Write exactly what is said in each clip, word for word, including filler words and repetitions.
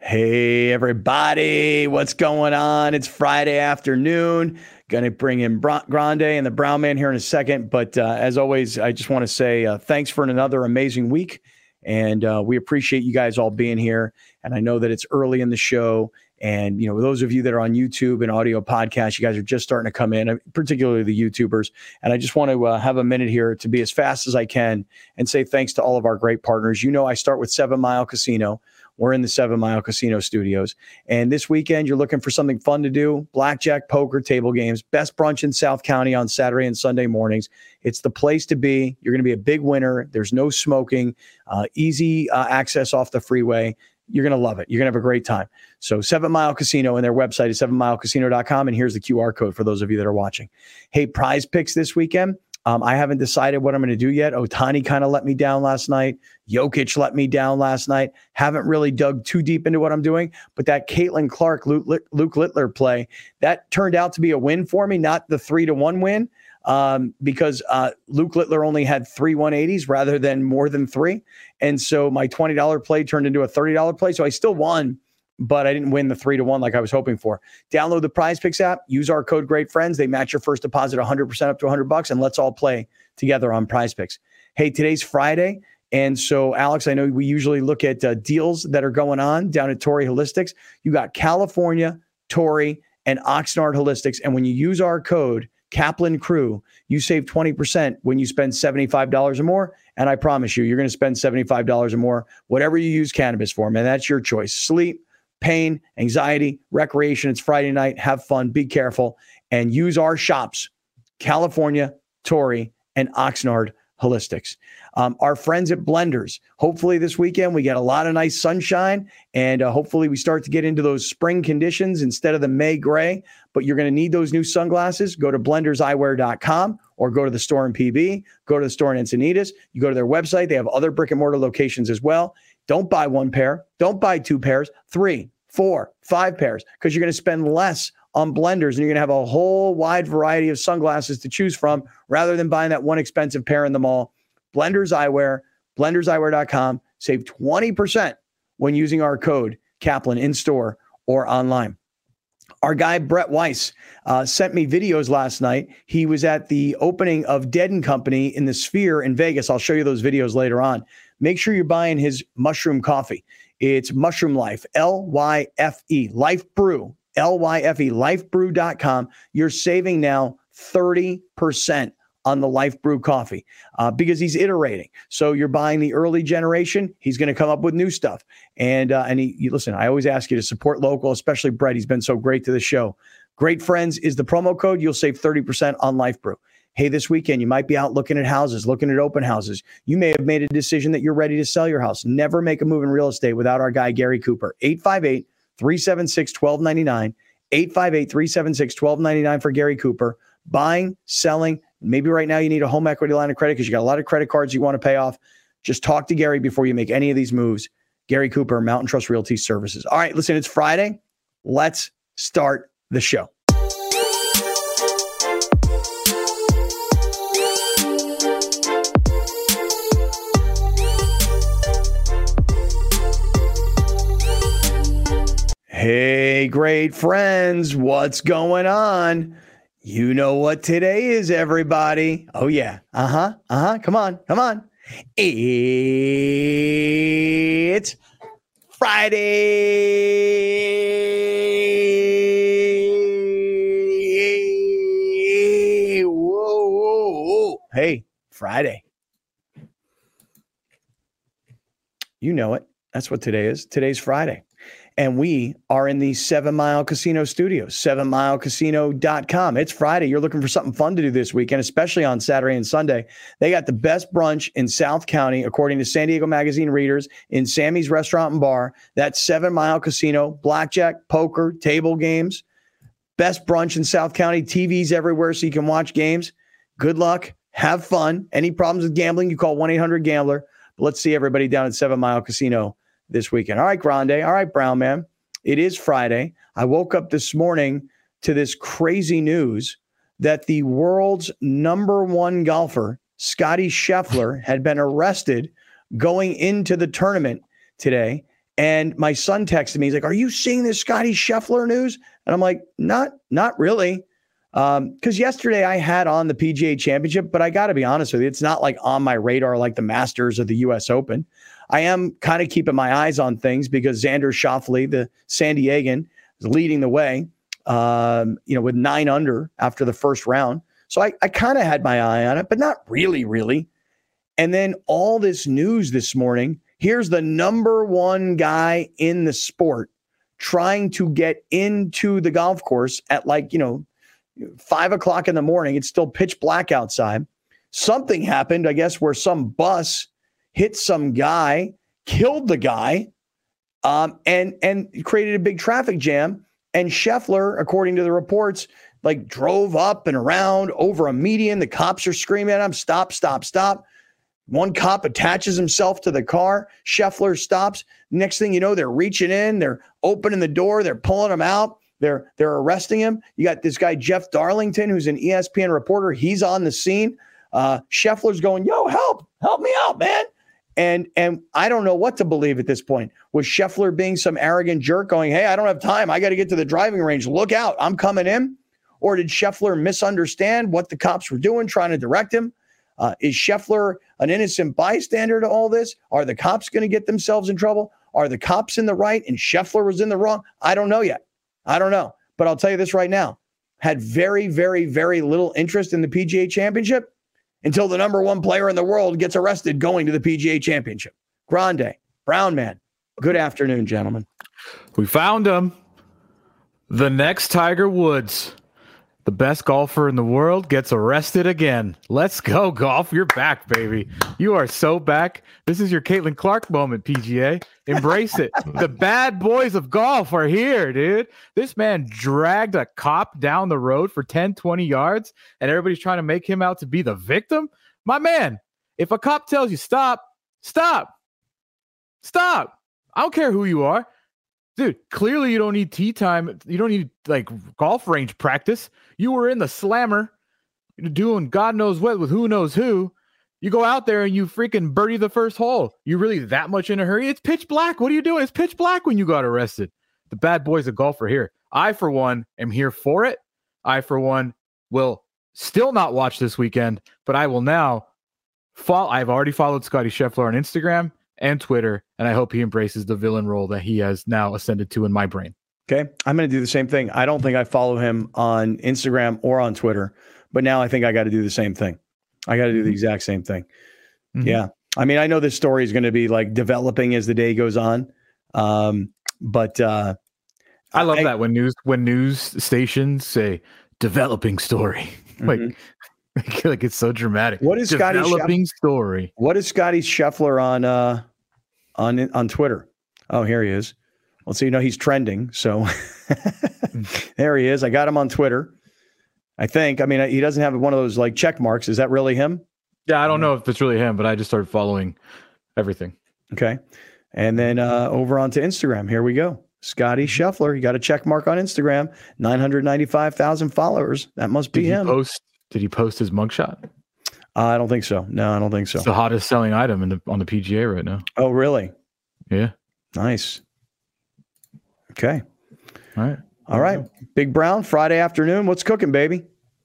Hey, everybody. What's going on? It's Friday afternoon. Going to bring in Bra- Grande and the Brown Man here in a second. But uh, as always, I just want to say uh, thanks for another amazing week. And uh, we appreciate you guys all being here. And I know that it's early in the show. And, you know, those of you that are on YouTube and audio podcasts, you guys are just starting to come in, particularly the YouTubers. And I just want to uh, have a minute here to be as fast as I can and say thanks to all of our great partners. You know, I start with Seven Mile Casino. We're in the Seven Mile Casino studios. And this weekend, you're looking for something fun to do. Blackjack, poker, table games, best brunch in South County on Saturday and Sunday mornings. It's the place to be. You're going to be a big winner. There's no smoking, uh, easy uh, access off the freeway. You're going to love it. You're going to have a great time. So Seven Mile Casino, and their website is seven mile casino dot com. And here's the Q R code for those of you that are watching. Hey, Prize Picks this weekend. Um, I haven't decided what I'm going to do yet. Ohtani kind of let me down last night. Jokic let me down last night. Haven't really dug too deep into what I'm doing. But that Caitlin Clark, Luke, Luke Littler play, that turned out to be a win for me, not the three to one win, um, because uh, Luke Littler only had three one eighties rather than more than three. And so my twenty dollars play turned into a thirty dollars play. So I still won, but I didn't win the three to one like I was hoping for. Download the Prize Picks app. Use our code Great Friends. They match your first deposit one hundred percent up to one hundred bucks, and let's all play together on Prize Picks. Hey, today's Friday, and so Alex, I know we usually look at uh, deals that are going on down at Torrey Holistics. You got California, Torrey, and Oxnard Holistics, and when you use our code Kaplan Crew, you save twenty percent when you spend seventy-five dollars or more. And I promise you, you're going to spend seventy-five dollars or more, whatever you use cannabis for, man. That's your choice. Sleep, pain, anxiety, recreation. It's Friday night. Have fun. Be careful. And use our shops, California, Torrey, and Oxnard Holistics. Um, our friends at Blenders. Hopefully this weekend we get a lot of nice sunshine, and uh, hopefully we start to get into those spring conditions instead of the May gray. But you're going to need those new sunglasses. Go to blenders eyewear dot com or go to the store in P B. Go to the store in Encinitas. You go to their website. They have other brick and mortar locations as well. Don't buy one pair. Don't buy two pairs, three, four, five pairs, because you're going to spend less on Blenders, and you're going to have a whole wide variety of sunglasses to choose from rather than buying that one expensive pair in the mall. Blenders Eyewear, blenders eyewear dot com. Save twenty percent when using our code Kaplan in store or online. Our guy, Brett Weiss, uh, sent me videos last night. He was at the opening of Dead and Company in the Sphere in Vegas. I'll show you those videos later on. Make sure you're buying his mushroom coffee. It's Mushroom Life, L Y F E, Life Brew, L Y F E, life brew dot com. You're saving now thirty percent on the Life Brew coffee uh, because he's iterating. So you're buying the early generation. He's going to come up with new stuff. And uh, and he, you, listen, I always ask you to support local, especially Brett. He's been so great to the show. Great Friends is the promo code. You'll save thirty percent on Life Brew. Hey, this weekend, you might be out looking at houses, looking at open houses. You may have made a decision that you're ready to sell your house. Never make a move in real estate without our guy, Gary Cooper. eight five eight, three seven six, one two nine nine. eight five eight, three seven six, one two nine nine for Gary Cooper. Buying, selling. Maybe right now you need a home equity line of credit because you got a lot of credit cards you want to pay off. Just talk to Gary before you make any of these moves. Gary Cooper, Mountain Trust Realty Services. All right, listen, it's Friday. Let's start the show. Hey, great friends, what's going on? You know what today is, everybody. Oh, yeah. Uh-huh. Uh-huh. Come on. Come on. It's Friday. Whoa, whoa, whoa. Hey, Friday. You know it. That's what today is. Today's Friday. And we are in the Seven Mile Casino studios, seven mile casino dot com. It's Friday. You're looking for something fun to do this weekend, especially on Saturday and Sunday. They got the best brunch in South County, according to San Diego Magazine readers, in Sammy's Restaurant and Bar. That's Seven Mile Casino, blackjack, poker, table games. Best brunch in South County, T Vs everywhere so you can watch games. Good luck. Have fun. Any problems with gambling, you call one eight hundred gambler. But let's see everybody down at Seven Mile Casino this weekend. All right, Grande. All right, Brown Man. It is Friday. I woke up this morning to this crazy news that the world's number one golfer, Scottie Scheffler, had been arrested going into the tournament today. And my son texted me. He's like, "Are you seeing this Scotty Scheffler news?" And I'm like, "Not, not really." Um, because yesterday I had on the P G A Championship, but I got to be honest with you, it's not like on my radar like the Masters or the U S Open. I am kind of keeping my eyes on things because Xander Schauffele, the San Diegan, is leading the way. Um, you know, with nine under after the first round. So I, I kind of had my eye on it, but not really, really. And then all this news this morning, here's the number one guy in the sport trying to get into the golf course at like, you know, five o'clock in the morning. It's still pitch black outside. Something happened, I guess, where some bus hit some guy, killed the guy, um, and, and created a big traffic jam. And Scheffler, according to the reports, like drove up and around over a median. The cops are screaming at him, "Stop, stop, stop." One cop attaches himself to the car. Scheffler stops. Next thing you know, they're reaching in. They're opening the door. They're pulling him out. They're they're arresting him. You got this guy, Jeff Darlington, who's an E S P N reporter. He's on the scene. Uh, Scheffler's going, "Yo, help, help me out, man." And and I don't know what to believe at this point. Was Scheffler being some arrogant jerk going, "Hey, I don't have time. I got to get to the driving range. Look out. I'm coming in." Or did Scheffler misunderstand what the cops were doing, trying to direct him? Uh, is Scheffler an innocent bystander to all this? Are the cops going to get themselves in trouble? Are the cops in the right and Scheffler was in the wrong? I don't know yet. I don't know. But I'll tell you this right now. Had very, very, very little interest in the P G A Championship until the number one player in the world gets arrested going to the P G A Championship. Grande, Brown Man, good afternoon, gentlemen. We found him. The next Tiger Woods, the best golfer in the world, gets arrested again. Let's go, golf. You're back, baby. You are so back. This is your Caitlin Clark moment, P G A. Embrace it. The bad boys of golf are here, dude. This man dragged a cop down the road for ten, twenty yards, and everybody's trying to make him out to be the victim. My man, if a cop tells you stop, stop. Stop. I don't care who you are. Dude, clearly you don't need tee time. You don't need like golf range practice. You were in the slammer doing God knows what with who knows who. You go out there and you freaking birdie the first hole. You really that much in a hurry? It's pitch black. What are you doing? It's pitch black when you got arrested. The bad boys of golf are here. I, for one, am here for it. I, for one, will still not watch this weekend, but I will now follow. I've already followed Scotty Scheffler on Instagram and Twitter, and I hope he embraces the villain role that he has now ascended to in my brain. Okay. I'm going to do the same thing. I don't think I follow him on Instagram or on Twitter, but now I think I got to do the same thing. I got to do the exact same thing. Mm-hmm. Yeah. I mean, I know this story is going to be like developing as the day goes on. Um, but uh, I love I, that when news, when news stations say developing story, like, mm-hmm. like it's so dramatic. What is Scotty developing Scheffler, story? What is Scotty Scheffler on, uh, on, on Twitter? Oh, here he is. Well, so you know he's trending. So there he is. I got him on Twitter. I think. I mean, he doesn't have one of those like check marks. Is that really him? Yeah, I don't know if it's really him, but I just started following everything. Okay, and then uh, over onto Instagram. Here we go. Scotty Scheffler. You got a check mark on Instagram. Nine hundred ninety-five thousand followers. That must be did him. He post, did he post his mugshot? Uh, I don't think so. No, I don't think so. It's the hottest selling item in the on the P G A right now. Oh, really? Yeah. Nice. Okay. All right. All right. Big Brown, Friday afternoon. What's cooking, baby?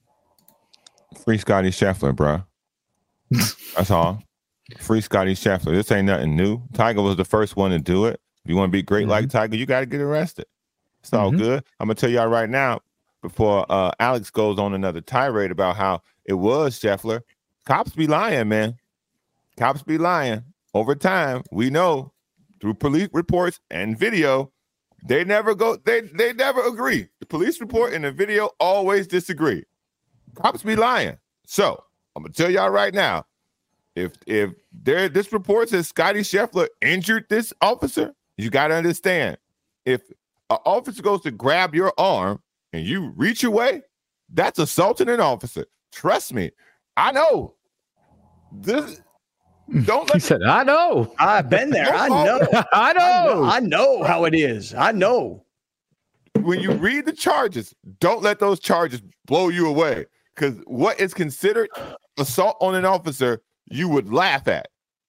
Free Scotty Scheffler, bro. That's all. Free Scotty Scheffler. This ain't nothing new. Tiger was the first one to do it. If you want to be great mm-hmm. like Tiger, you got to get arrested. It's all mm-hmm. good. I'm going to tell y'all right now, before uh, Alex goes on another tirade about how it was Scheffler, cops be lying, man. Cops be lying. Over time, we know through police reports and video, They never go, they they never agree. The police report and the video always disagree. Cops be lying. So I'm gonna tell y'all right now, if if there this report says Scotty Scheffler injured this officer, you gotta understand. If an officer goes to grab your arm and you reach away, that's assaulting an officer. Trust me. I know. This Don't let he said, I know. I've been there. I know. I know. I know how it is. I know. When you read the charges, don't let those charges blow you away. Because what is considered assault on an officer, you would laugh at.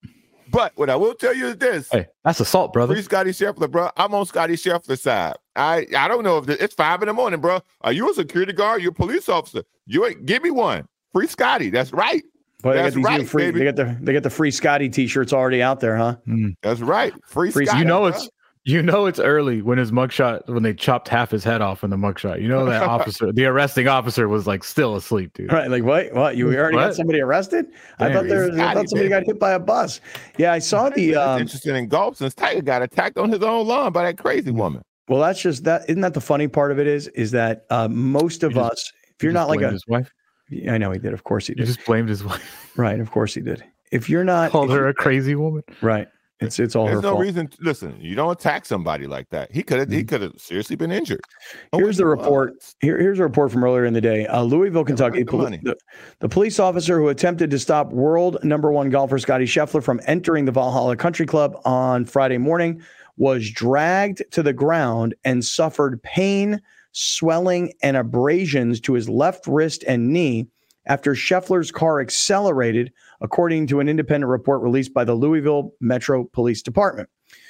But what I will tell you is this. Hey, that's assault, brother. Free Scotty Scheffler, bro. I'm on Scotty Scheffler's side. I, I don't know if the, it's five in the morning, bro. Are you a security guard? You're a police officer. You ain't give me one. Free Scotty. That's right. Well, That's they got these right, new free, baby. they got the they got the free Scotty t-shirts already out there, huh? Mm. That's right. Free, Free- Scotty. You know bro. it's you know it's early when his mugshot when they chopped half his head off in the mugshot. You know that officer, the arresting officer, was like still asleep, dude. Right, like what? What? You already got What? somebody arrested? I Damn, thought there, he's I got thought it, somebody man. got hit by a bus. Yeah, I saw the. That's Um, interested in golf since Tiger got attacked on his own lawn by that crazy woman. well, that's just that. Isn't that the funny part of it? Is is that uh, most of He just- us, if you're He not just like blamed a, his wife. I know he did. Of course he He did. just blamed his wife. Right, of course he did. If you're not, Called if her you- a crazy woman. right, it's it's all There's her no fault. reason. To, listen, you don't attack somebody like that. He could have. He could have seriously been injured. Oh, Here's the he report. was. Here, here's a report from earlier in the day. Uh, Louisville, Kentucky. where's the poli- money? the, the police officer who attempted to stop world number one golfer Scotty Scheffler from entering the Valhalla Country Club on Friday morning was dragged to the ground and suffered pain, swelling, and abrasions to his left wrist and knee after Scheffler's car accelerated, according to an independent report released by the Louisville Metro Police Department.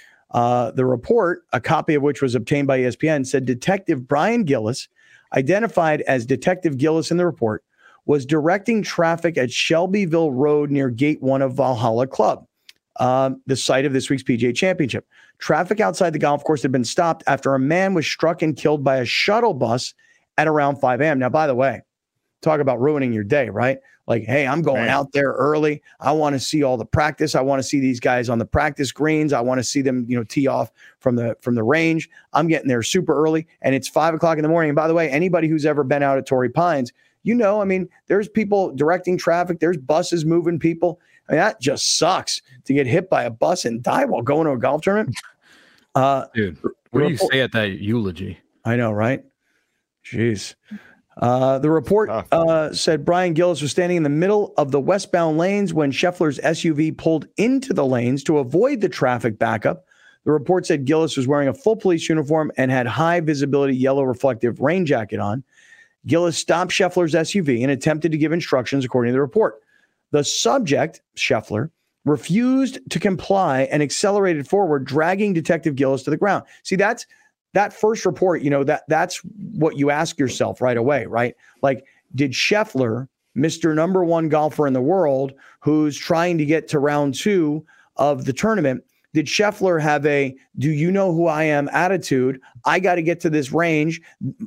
Uh, the report, a copy of which was obtained by E S P N, said Detective Brian Gillis, identified as Detective Gillis in the report, was directing traffic at Shelbyville Road near Gate one of Valhalla Club, um, the site of this week's P G A Championship. Traffic outside the golf course had been stopped after a man was struck and killed by a shuttle bus at around five a.m. Now, by the way, talk about ruining your day, right? Like, hey, I'm going Man. out there early. I want to see all the practice. I want to see these guys on the practice greens. I want to see them, you know, tee off from the from the range. I'm getting there super early, and it's five o'clock in the morning. And by the way, anybody who's ever been out at Torrey Pines, you know, I mean, there's people directing traffic. There's buses moving people. I mean, that just sucks to get hit by a bus and die while going to a golf tournament. Uh, Dude, what do you say at that eulogy? I know, right? Jeez. Uh, the report Tough. uh, said Brian Gillis was standing in the middle of the westbound lanes when Scheffler's S U V pulled into the lanes to avoid the traffic backup. The report said Gillis was wearing a full police uniform and had high visibility yellow reflective rain jacket on. Gillis stopped Scheffler's S U V and attempted to give instructions according to the report. The subject, Scheffler, refused to comply and accelerated forward, dragging Detective Gillis to the ground. See, that's that first report, you know, that that's what you ask yourself right away, right? Like, did Scheffler, Mister Number One golfer in the world, who's trying to get to round two of the tournament, did Scheffler have a do you know who I am attitude? I got to get to this range.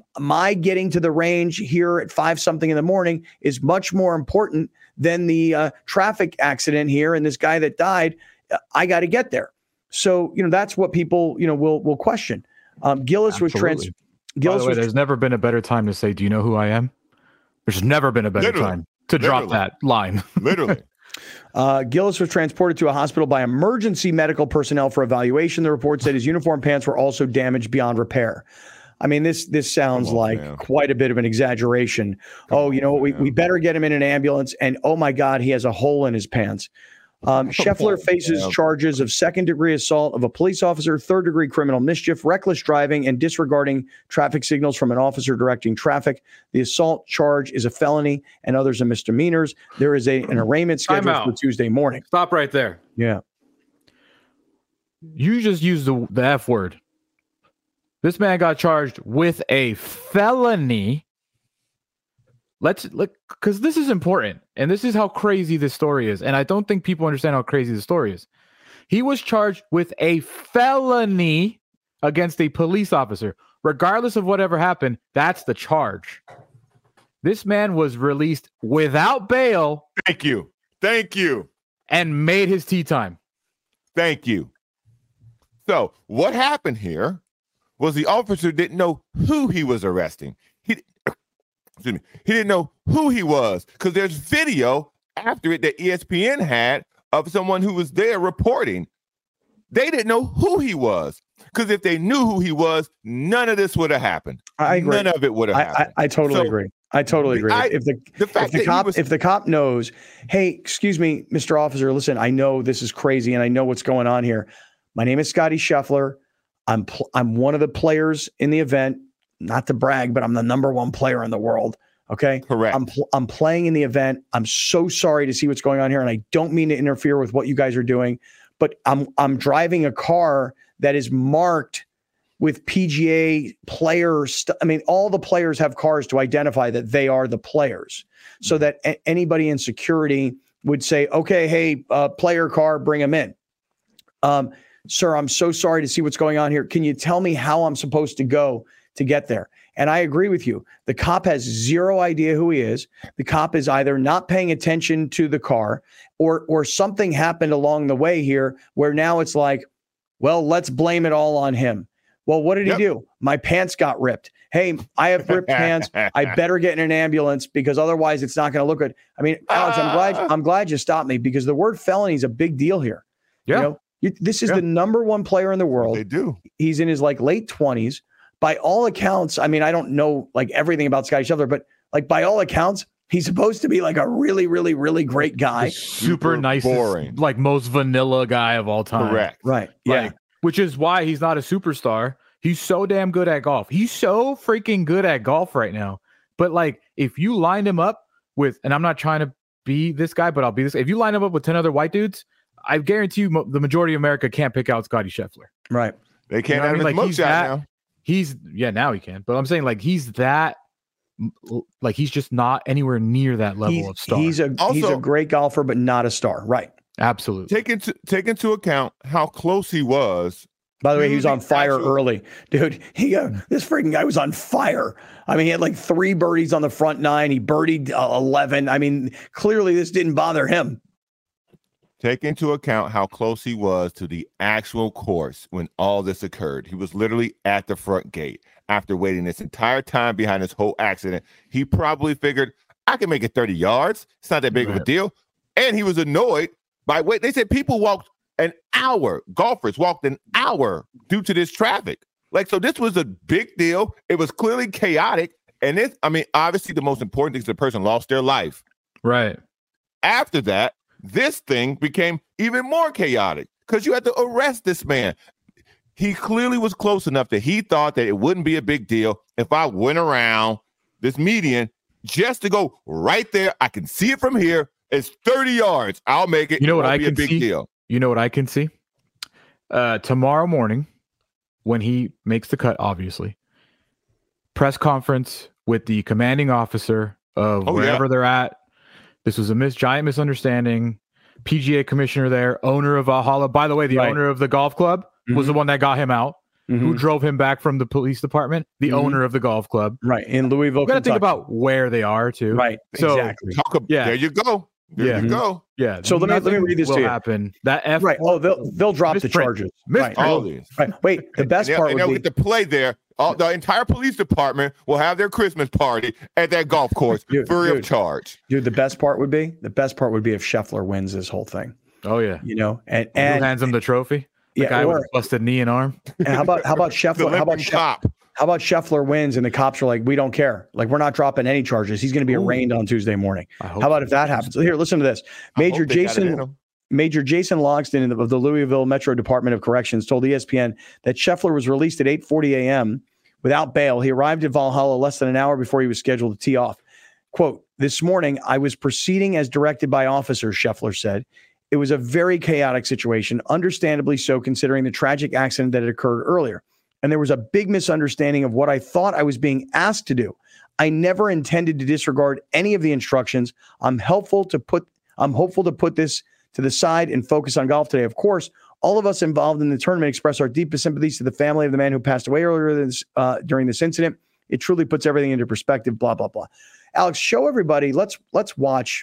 My getting to the range here at five something in the morning is much more important than the uh, traffic accident here and this guy that died. I got to get there. So, you know, that's what people, you know, will will question. Um, Gillis was trans. Absolutely. Gillis By the way, was there's never been a better time to say, "Do you know who I am?" There's never been a better Literally. time to drop Literally. that line. Literally. Uh, Gillis was transported to a hospital by emergency medical personnel for evaluation. The report said his uniform pants were also damaged beyond repair. I mean, this this sounds Come on, like man. quite a bit of an exaggeration. oh, you know what? We, man. we better get him in an ambulance. And oh my God, he has a hole in his pants. Um, Scheffler on, faces man. charges of second degree assault of a police officer, third degree criminal mischief, reckless driving, and disregarding traffic signals from an officer directing traffic. The assault charge is a felony and others are misdemeanors. There is a, an arraignment Time scheduled out. for Tuesday morning. Stop right there. Yeah. You just used the, the F word. This man got charged with a felony. Let's look, because this is important. And this is how crazy this story is. And I don't think people understand how crazy the story is. He was charged with a felony against a police officer. Regardless of whatever happened, that's the charge. This man was released without bail Thank you. Thank you. and made his tea time. Thank you. So what happened here was the officer didn't know who he was arresting. He, excuse me, he didn't know who he was because there's video after it that E S P N had of someone who was there reporting. They didn't know who he was because if they knew who he was, none of this would have happened. I agree. None of it would have I, happened. I, I totally So, agree. I totally agree. I- if the the fact if the that he cop was- if the cop knows, hey, excuse me, Mister Officer, listen, I know this is crazy and I know what's going on here. My name is Scotty Scheffler. I'm pl- I'm one of the players in the event. Not to brag, but I'm the number one player in the world. Okay, Correct. I'm pl- I'm playing in the event. I'm so sorry to see what's going on here, and I don't mean to interfere with what you guys are doing. but I'm I'm driving a car that is marked with P G A player st- I mean, all the players have cars to identify that they are the players, so that a- anybody in security would say, okay, hey, uh, player car, bring them in. Um, sir, I'm so sorry to see what's going on here. Can you tell me how I'm supposed to go to get there? And I agree with you. The cop has zero idea who he is. The cop is either not paying attention to the car, or or something happened along the way here where now it's like, well, let's blame it all on him. Well, what did yep. he do? My pants got ripped. Hey, I have ripped pants. I better get in an ambulance because otherwise it's not going to look good. I mean, Alex, I'm glad I'm glad you stopped me, because the word felony is a big deal here. Yeah. You know, you, this is yeah. the number one player in the world. They do. He's in his like late twenties. By all accounts, I mean, I don't know like everything about Scottie Scheffler, but like by all accounts, he's supposed to be like a really, really, really great guy. Super, super nice, boring, like most vanilla guy of all time. Correct. Right. Like, yeah. Which is why he's not a superstar. He's so damn good at golf. He's so freaking good at golf right now. But like, if you lined him up with, and I'm not trying to be this guy, but I'll be this. If you line him up with ten other white dudes, I guarantee you mo- the majority of America can't pick out Scottie Scheffler. Right. They can't you know have I mean? his like, mugshot now. He's yeah, now he can. But I'm saying like he's that like he's just not anywhere near that level he's, of star. He's a also, he's a great golfer, but not a star. Right. Absolutely. Take into take into account how close he was. By the way, he was on fire actual- early, dude. He uh, this freaking guy was on fire. I mean, he had like three birdies on the front nine. He birdied uh, eleven. I mean, clearly this didn't bother him. Take into account how close he was to the actual course when all this occurred. He was literally at the front gate after waiting this entire time behind this whole accident. He probably figured, I can make it thirty yards. It's not that big right. of a deal. And he was annoyed by wait. They said people walked an hour. Golfers walked an hour due to this traffic. Like, so this was a big deal. It was clearly chaotic. And this, I mean, obviously the most important thing is the person lost their life. Right. After that, this thing became even more chaotic because you had to arrest this man. He clearly was close enough that he thought that it wouldn't be a big deal if I went around this median just to go right there. I can see it from here. It's thirty yards. I'll make it. You know what I be can a big see? Deal. You know what I can see? Uh, tomorrow morning, when he makes the cut, obviously, press conference with the commanding officer of oh, wherever yeah. they're at. This was a mis- giant misunderstanding. P G A commissioner there, owner of Valhalla. By the way, the right. owner of the golf club mm-hmm. was the one that got him out. Mm-hmm. Who drove him back from the police department? The mm-hmm. owner of the golf club. Right. In Louisville, You got to think about where they are, too. Right. So, exactly. Talk about, yeah. There you go. There yeah. you go. Yeah. So let me, let me read this will to you. Happen. That F right. Oh, they'll they'll drop misprint. the charges. Misprint. Right. All these. Right. Wait. The best and part and would they'll be get to play there. All, the entire police department will have their Christmas party at that golf course dude, free dude, of charge. Dude, the best part would be the best part would be if Scheffler wins this whole thing. Oh yeah. You know, and, and and who hands him the trophy? The yeah, guy or, with a busted knee and arm. And how about how about Scheffler? How about cop? How about Scheffler wins and the cops are like, we don't care. Like, we're not dropping any charges. He's going to be Ooh. arraigned on Tuesday morning. How about if that happens? Here, listen to this. Major Jason Major Jason Logston of the Louisville Metro Department of Corrections told E S P N that Scheffler was released at eight forty a.m. without bail. He arrived at Valhalla less than an hour before he was scheduled to tee off. Quote, this morning, I was proceeding as directed by officers, Scheffler said. It was a very chaotic situation, understandably so, considering the tragic accident that had occurred earlier. And there was a big misunderstanding of what I thought I was being asked to do. I never intended to disregard any of the instructions. I'm helpful to put, I'm hopeful to put this to the side and focus on golf today. Of course, all of us involved in the tournament express our deepest sympathies to the family of the man who passed away earlier this, uh, during this incident. It truly puts everything into perspective, blah, blah, blah. Alex, show everybody. Let's, let's watch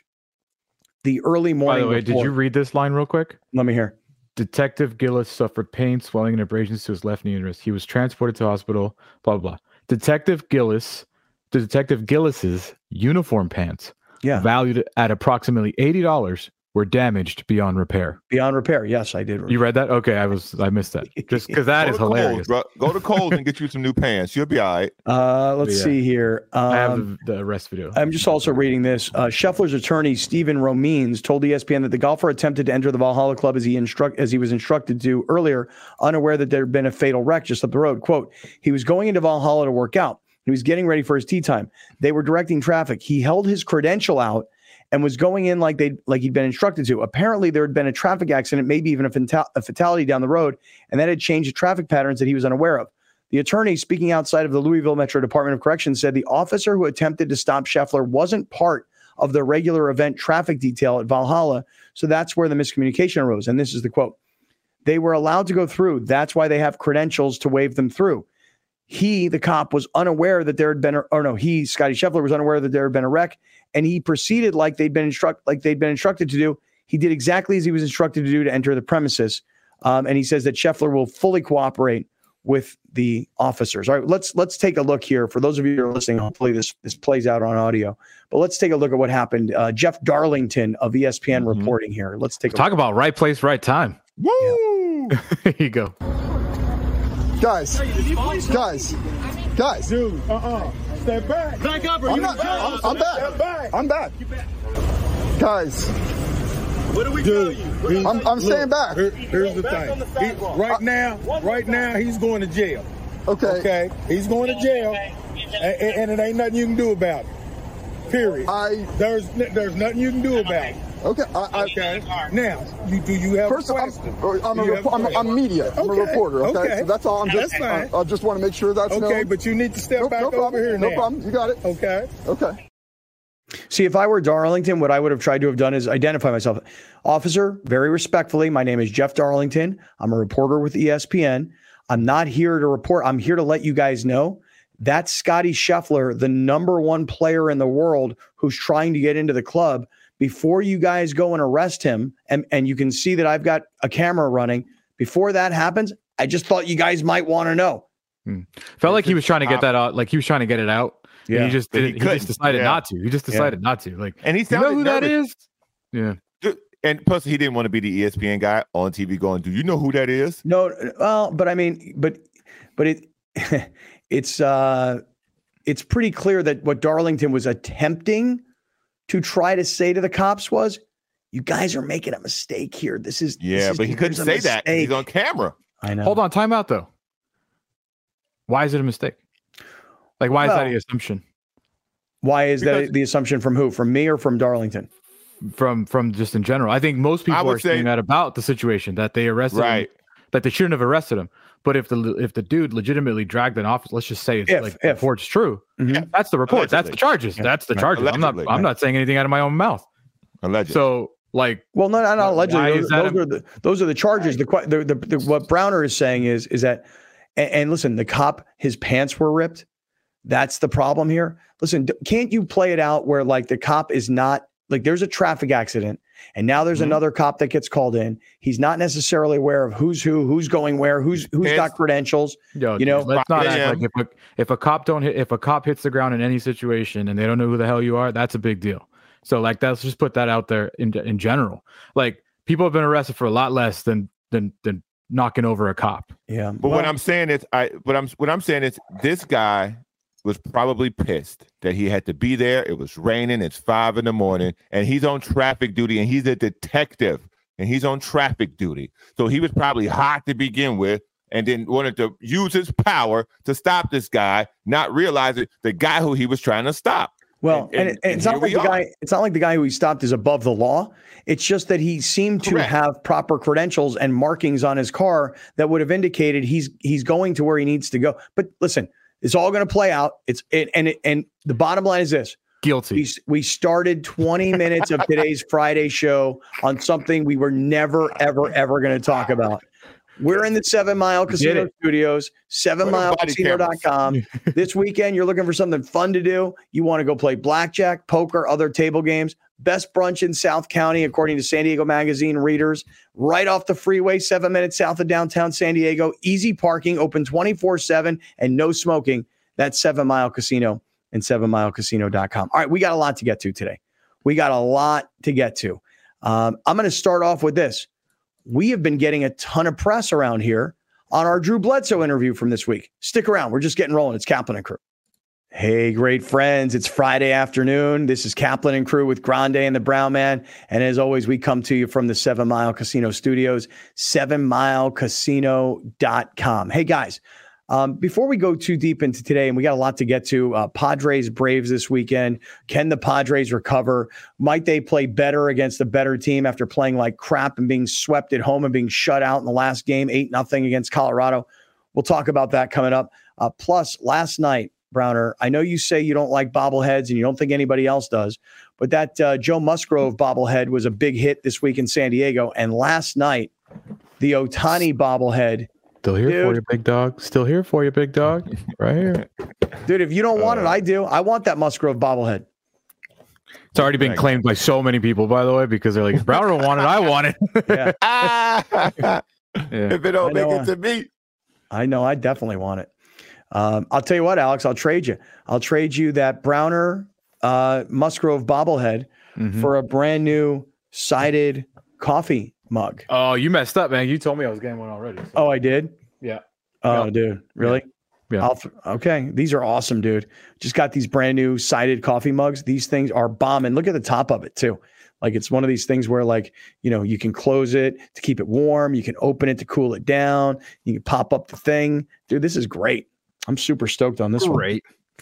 the early morning. By the way, report. Did you read this line real quick? Let me hear. Detective Gillis suffered pain, swelling, and abrasions to his left knee and wrist. He was transported to hospital, blah, blah, blah. Detective Gillis, the Detective Gillis's uniform pants, yeah. valued at approximately eighty dollars, were damaged beyond repair. Beyond repair. Yes, I did. You read that? Okay, I was I missed that. Just because that is hilarious. Kohl's, Go to Kohl's and get you some new pants. You'll be all right. Uh, let's yeah. see here. Um, I have the, the arrest video. I'm just also reading this. Uh, Scheffler's attorney, Stephen Romines, told E S P N that the golfer attempted to enter the Valhalla Club as he instruct as he was instructed to earlier, unaware that there had been a fatal wreck just up the road. Quote, he was going into Valhalla to work out. He was getting ready for his tee time. They were directing traffic. He held his credential out and was going in like they like he'd been instructed to. Apparently, there had been a traffic accident, maybe even a, fata- a fatality down the road, and that had changed the traffic patterns that he was unaware of. The attorney speaking outside of the Louisville Metro Department of Corrections said the officer who attempted to stop Scheffler wasn't part of the regular event traffic detail at Valhalla, so that's where the miscommunication arose. And this is the quote. They were allowed to go through. That's why they have credentials to wave them through. He, the cop, was unaware that there had been, a, or no, he, Scotty Scheffler, was unaware that there had been a wreck, and he proceeded like they'd been instruct, like they'd been instructed to do. He did exactly as he was instructed to do to enter the premises, um, and he says that Scheffler will fully cooperate with the officers. All right, let's let's take a look here. For those of you who are listening, hopefully this this plays out on audio. But let's take a look at what happened. Uh, Jeff Darlington of E S P N mm-hmm. reporting here. Let's take a talk look. about right place, right time. Woo! Yeah. Here you go. Guys, guys, guys. Dude, uh-uh. Step back. Back up. Or I'm, you not, I'm, I'm back. Step back. I'm back. Guys. What do we do? I'm, I'm look, staying back. Here, here's the thing. He, right now, right now, he's going to jail. Okay. Okay. He's going to jail, and, and it ain't nothing you can do about it. Period. I. There's there's nothing you can do about it. Okay. I, I, okay. Now, you do you have first, a I'm, question? I'm, a, rep- I'm, I'm media. I'm okay. a reporter. Okay? okay. So that's all. I'm just. That's fine. I, I just want to make sure that's okay. known. But you need to step no, back no problem. over here no now. No problem. You got it. Okay. Okay. See, if I were Darlington, what I would have tried to have done is identify myself. Officer, very respectfully, my name is Jeff Darlington. I'm a reporter with E S P N. I'm not here to report. I'm here to let you guys know that's Scotty Scheffler, the number one player in the world who's trying to get into the club. Before you guys go and arrest him, and, and you can see that I've got a camera running, before that happens, I just thought you guys might want to know. Hmm. Felt like he was trying to get that out, like he was trying to get it out. Yeah, and he just did. He, he just decided yeah. not to. He just decided yeah. not to. Like, and he you know who nervous. that is? Yeah. And plus, he didn't want to be the E S P N guy on T V going, "Do you know who that is?" No, well, but I mean, but but it it's uh it's pretty clear that what Darlington was attempting to try to say to the cops was, "You guys are making a mistake here. This is yeah," this is, but he couldn't say that. He's on camera. I know. Hold on, time out though. Why is it a mistake? Like, why well, is that the assumption? Why is because that the assumption from who? From me or from Darlington? From from just in general. I think most people are saying that about the situation, that they arrested right. him, that they shouldn't have arrested him. But if the if the dude legitimately dragged an officer, let's just say it's if, like if. the report's true. Mm-hmm. That's the report. Allegedly. That's the charges. Yeah. That's the charges. Allegedly. I'm not I'm not saying anything out of my own mouth. Allegedly. So like, well, no, no, no. Allegedly, those, those a, are the those are the charges. The, the, the, the what Browner is saying is is that, and, and listen, the cop, his pants were ripped. That's the problem here. Listen, can't you play it out where like the cop is not like there's a traffic accident and now there's mm-hmm. another cop that gets called in. He's not necessarily aware of who's who, who's going where, who's who's it's, got credentials. Yo, you know, dude, let's not act like if a, if a cop don't hit if a cop hits the ground in any situation and they don't know who the hell you are, that's a big deal. So like let's just put that out there in in general. Like people have been arrested for a lot less than than than knocking over a cop. Yeah, but well, what I'm saying is, I what I'm what I'm saying is this guy was probably pissed that he had to be there. It was raining. It's five in the morning, and he's on traffic duty, and he's a detective, and he's on traffic duty. So he was probably hot to begin with, and then wanted to use his power to stop this guy, not realizing the guy who he was trying to stop. Well, and, and, and, and it's not like the are. guy. It's not like the guy who he stopped is above the law. It's just that he seemed to Correct. have proper credentials and markings on his car that would have indicated he's he's going to where he needs to go. But listen. It's all going to play out. It's it, and it, and the bottom line is this: guilty. We, we started twenty minutes of today's Friday show on something we were never, ever, ever going to talk about. We're in the Seven Mile Casino Studios, seven mile casino dot com. This weekend, you're looking for something fun to do. You want to go play blackjack, poker, other table games. Best brunch in South County, according to San Diego Magazine readers. Right off the freeway, seven minutes south of downtown San Diego. Easy parking, open twenty-four seven, and no smoking. That's Seven Mile Casino and seven mile casino dot com. All right, we got a lot to get to today. We got a lot to get to. Um, I'm going to start off with this. We have been getting a ton of press around here on our Drew Bledsoe interview from this week. Stick around. We're just getting rolling. It's Kaplan and Crew. Hey, great friends. It's Friday afternoon. This is Kaplan and Crew with Grande and the Brown Man. And as always, we come to you from the Seven Mile Casino Studios, seven mile casino dot com. Hey, guys, Um, before we go too deep into today, and we got a lot to get to, uh, Padres Braves this weekend. Can the Padres recover? Might they play better against a better team after playing like crap and being swept at home and being shut out in the last game, eight nothing against Colorado? We'll talk about that coming up. Uh, plus, last night, Browner, I know you say you don't like bobbleheads and you don't think anybody else does, but that uh, Joe Musgrove bobblehead was a big hit this week in San Diego. And last night, the Ohtani bobblehead. Still here Dude. for you, big dog. Still here for you, big dog. Right here. Dude, if you don't want it, I do. I want that Musgrove bobblehead. It's already been claimed by so many people, by the way, because they're like, if Browner don't want it, I want it. Yeah. yeah. If it don't I make know. it to me. I know. I definitely want it. Um, I'll tell you what, Alex, I'll trade you. I'll trade you that Browner uh, Musgrove bobblehead Mhm. for a brand new sided coffee mug. Oh, you messed up, man. You told me I was getting one already. so- Oh, I did? yeah. Oh, Yeah. dude. Really? Yeah. I'll th- okay. These are awesome, dude. Just got these brand new sided coffee mugs. These things are bombing. Look at the top of it, too. Like it's one of these things where, like, you know, you can close it to keep it warm. You can open it to cool it down. You can pop up the thing. Dude, this is great. I'm super stoked on this one. Great.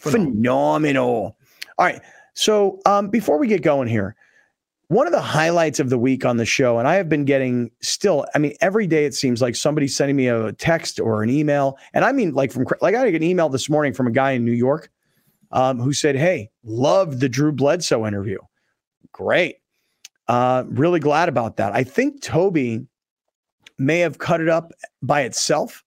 Phenomenal. All right. So um, before we get going here, one of the highlights of the week on the show, and I have been getting still, I mean, every day it seems like somebody's sending me a text or an email. And I mean, like from, like I got an email this morning from a guy in New York um, who said, hey, loved the Drew Bledsoe interview. Great. Uh, really glad about that. I think Toby may have cut it up by itself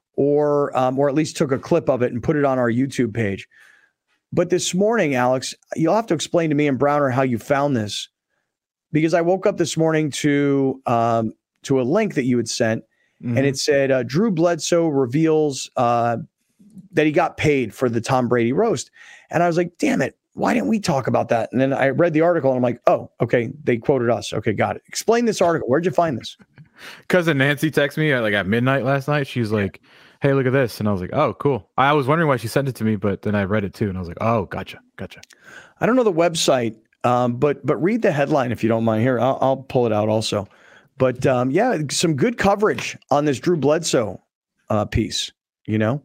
or, um, or at least took a clip of it and put it on our YouTube page. But this morning, Alex, you'll have to explain to me and Browner how you found this. Because I woke up this morning to um, to a link that you had sent, Mhm. and it said uh, Drew Bledsoe reveals uh, that he got paid for the Tom Brady roast. And I was like, damn it, why didn't we talk about that? And then I read the article, and I'm like, oh, okay, they quoted us. Okay, got it. Explain this article. Where'd you find this? Cousin Nancy texted me at, like at midnight last night. She's like, hey, look at this. And I was like, oh, cool. I was wondering why she sent it to me, but then I read it too. And I was like, oh, gotcha. Gotcha. I don't know the website, um, but but read the headline if you don't mind. Here, I'll, I'll pull it out also. But um, yeah, some good coverage on this Drew Bledsoe uh, piece, you know?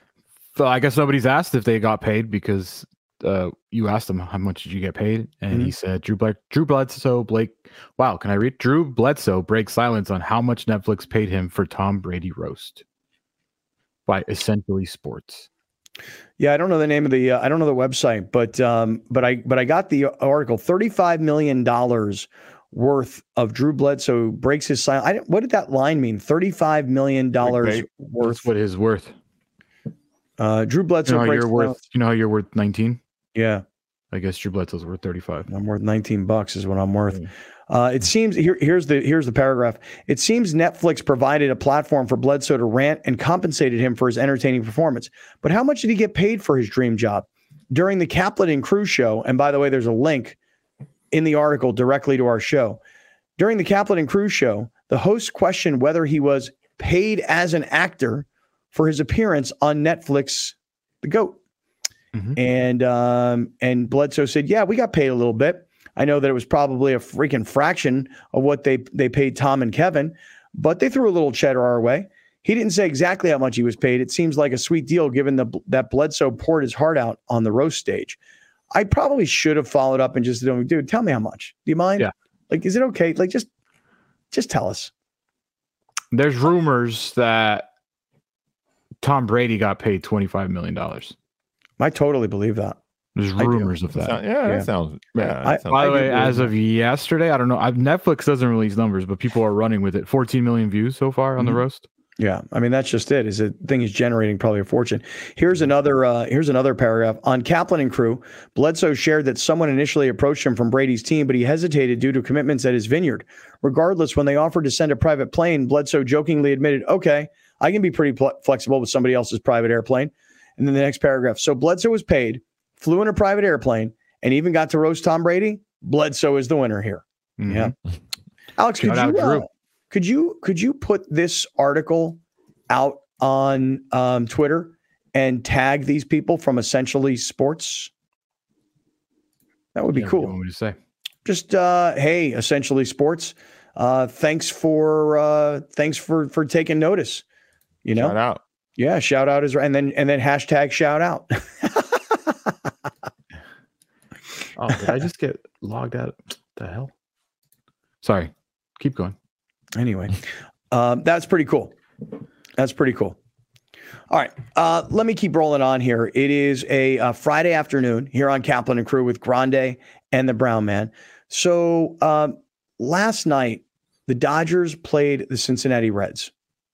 So I guess nobody's asked if they got paid because uh, you asked him how much did you get paid, and he said Drew Blake, Drew Bledsoe Blake. Wow, can I read? Drew Bledsoe breaks silence on how much Netflix paid him for Tom Brady roast by Essentially Sports. Yeah, I don't know the name of the uh, I don't know the website, but um, but I but I got the article. thirty-five million dollars worth of Drew Bledsoe breaks his silence. I didn't, what did that line mean? thirty-five million dollars worth. That's what his worth. Uh, Drew You Bledsoe know how breaks you're worth. silence. You know how you're worth nineteen. Yeah, I guess Drew Bledsoe's worth thirty-five. I'm worth nineteen bucks is what I'm worth. Yeah. Uh, it seems here, here's the here's the paragraph. It seems Netflix provided a platform for Bledsoe to rant and compensated him for his entertaining performance. But how much did he get paid for his dream job? During the Kaplan and Crew show, and by the way, there's a link in the article directly to our show. During the Kaplan and Crew show, the host questioned whether he was paid as an actor for his appearance on Netflix, The GOAT. Mhm. And um, and Bledsoe said, yeah, we got paid a little bit. I know that it was probably a freaking fraction of what they they paid Tom and Kevin, but they threw a little cheddar our way. He didn't say exactly how much he was paid. It seems like a sweet deal given the, that Bledsoe poured his heart out on the roast stage. I probably should have followed up and just said, dude, tell me how much. Do you mind? Yeah. Like, is it okay? Like, just just tell us. There's rumors that Tom Brady got paid twenty-five million dollars. I totally believe that. There's I do. rumors of that. Yeah, Yeah. that sounds. Yeah, I- that sounds By the I way, do believe as of yesterday, I don't know. I've, Netflix doesn't release numbers, but people are running with it. fourteen million views so far on the Mhm. roast. Yeah, I mean that's just it. Is the thing is generating probably a fortune. Here's another. Uh, here's another paragraph on Kaplan and Crew. Bledsoe shared that someone initially approached him from Brady's team, but he hesitated due to commitments at his vineyard. Regardless, when they offered to send a private plane, Bledsoe jokingly admitted, "Okay, I can be pretty pl- flexible with somebody else's private airplane." And then the next paragraph. So Bledsoe was paid, flew in a private airplane, and even got to roast Tom Brady. Bledsoe is the winner here. Mhm. Yeah. Alex, could Shout you, out, uh, Drew. could you could you put this article out on um, Twitter and tag these people from Essentially Sports? That would be Yeah, what do you cool. want me to say? Just uh, hey, Essentially Sports. Uh, thanks for uh, thanks for for taking notice. You know, Shout out. Yeah, shout out is right, and then and then hashtag shout out. Oh, did I just get logged out? The hell? Sorry. Keep going. Anyway, um, that's pretty cool. That's pretty cool. All right, uh, let me keep rolling on here. It is a, a Friday afternoon here on Kaplan and Crew with Grande and the Brown Man. So um, last night, the Dodgers played the Cincinnati Reds.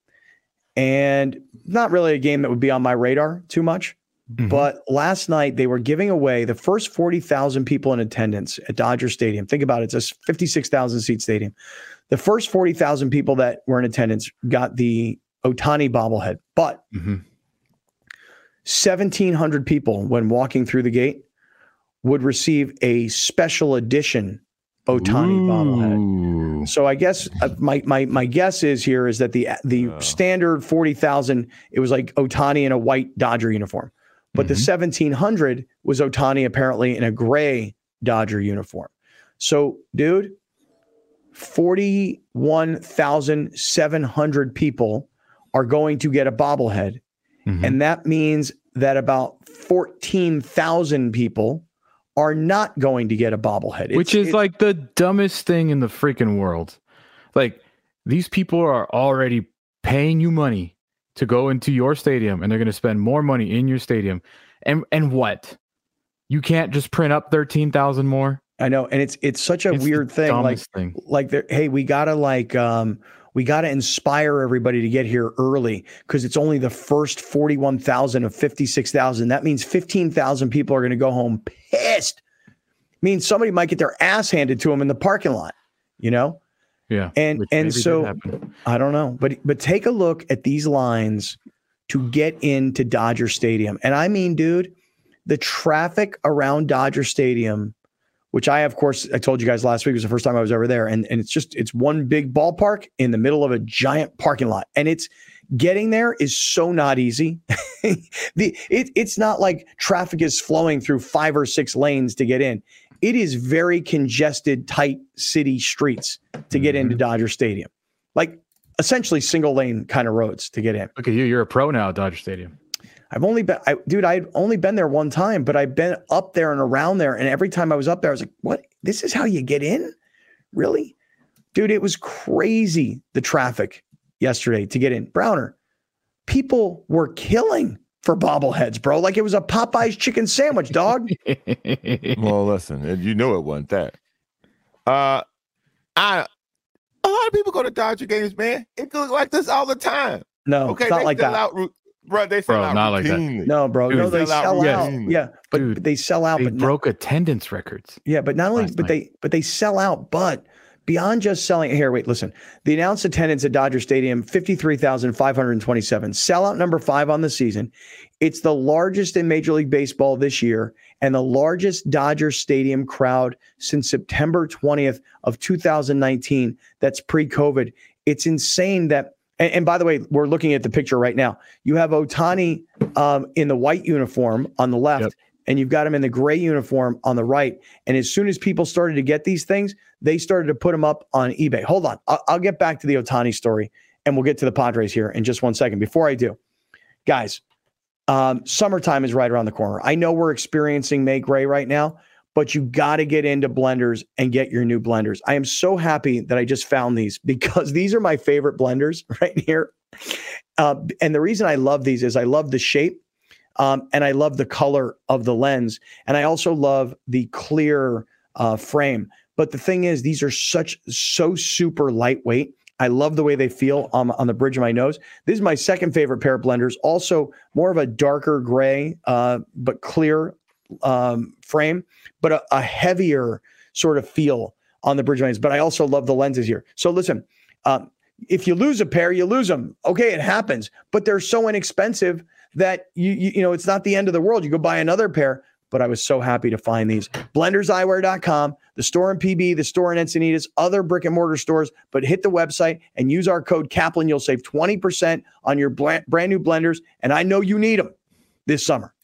And not really a game that would be on my radar too much. Mm-hmm. But last night, they were giving away the first forty thousand people in attendance at Dodger Stadium. Think about it. It's a fifty-six thousand seat stadium. The first forty thousand people that were in attendance got the Ohtani bobblehead. But mm-hmm. seventeen hundred people, when walking through the gate, would receive a special edition Ohtani Ooh. bobblehead. So I guess uh, my my my guess is here is that the the uh. standard forty thousand, it was like Ohtani in a white Dodger uniform. But mm-hmm. the seventeen hundred was Ohtani apparently in a gray Dodger uniform. So, dude, forty-one thousand seven hundred people are going to get a bobblehead. Mm-hmm. And that means that about fourteen thousand people are not going to get a bobblehead. It's, Which is it, like the dumbest thing in the freaking world. Like, these people are already paying you money to go into your stadium, and they're going to spend more money in your stadium. And and what? You can't just print up thirteen thousand more? I know. And it's it's such a it's weird thing. Like, thing. like hey, we got to like, um, we got to inspire everybody to get here early because it's only the first forty-one thousand of fifty-six thousand. That means fifteen thousand people are going to go home pissed. Means somebody might get their ass handed to them in the parking lot, you know? Yeah. And and so I don't know, but but take a look at these lines to get into Dodger Stadium. And I mean, dude, the traffic around Dodger Stadium, which I, of course, I told you guys last week was the first time I was ever there. And, and it's just, it's one big ballpark in the middle of a giant parking lot. And it's getting there is so not easy. the it, It's not like traffic is flowing through five or six lanes to get in. It is very congested, tight city streets to get mm-hmm. into Dodger Stadium. Like essentially single lane kind of roads to get in. Look at you. You're a pro now at Dodger Stadium. I've only been, I, dude, I've only been there one time, but I've been up there and around there. And every time I was up there, I was like, what? This is how you get in? Really? Dude, it was crazy, the traffic yesterday to get in. Browner, people were killing for bobbleheads, bro. Like it was a Popeye's chicken sandwich, dog. Well, listen, you know it wasn't that. Uh, I, a lot of people go to Dodger games, man. It looks like this all the time. No, okay, it's not like that. Out, Bro, they sell bro, out not routinely. like that. No, bro. Dude, no, they sell, sell out. out. Yeah, but, Dude, but they sell out. They but broke not, attendance records. Yeah, but not only, but night. they, but they sell out. But beyond just selling, here, wait, listen. The announced attendance at Dodger Stadium, fifty-three thousand five hundred twenty-seven. Sellout number five on the season. It's the largest in Major League Baseball this year, and the largest Dodger Stadium crowd since September twentieth of two thousand nineteen. That's pre-COVID. It's insane that. And, and by the way, we're looking at the picture right now. You have Ohtani um, in the white uniform on the left, yep. and you've got him in the gray uniform on the right. And as soon as people started to get these things, they started to put them up on eBay. Hold on. I'll, I'll get back to the Ohtani story, and we'll get to the Padres here in just one second. Before I do, guys, um, summertime is right around the corner. I know we're experiencing May gray right now, but you got to get into blenders and get your new blenders. I am so happy that I just found these because these are my favorite blenders right here. Uh, and the reason I love these is I love the shape um, and I love the color of the lens. And I also love the clear uh, frame. But the thing is, these are such, so super lightweight. I love the way they feel on, on the bridge of my nose. This is my second favorite pair of blenders. Also more of a darker gray, uh, but clear um, frame, but a, a heavier sort of feel on the bridge of my nose. But I also love the lenses here. So listen, um, if you lose a pair, you lose them. Okay, it happens, but they're so inexpensive that you, you, you know, it's not the end of the world. You go buy another pair, but I was so happy to find these. blenders eyewear dot com, the store in P B, the store in Encinitas, other brick and mortar stores, but hit the website and use our code Kaplan. You'll save twenty percent on your brand new blenders. And I know you need them this summer.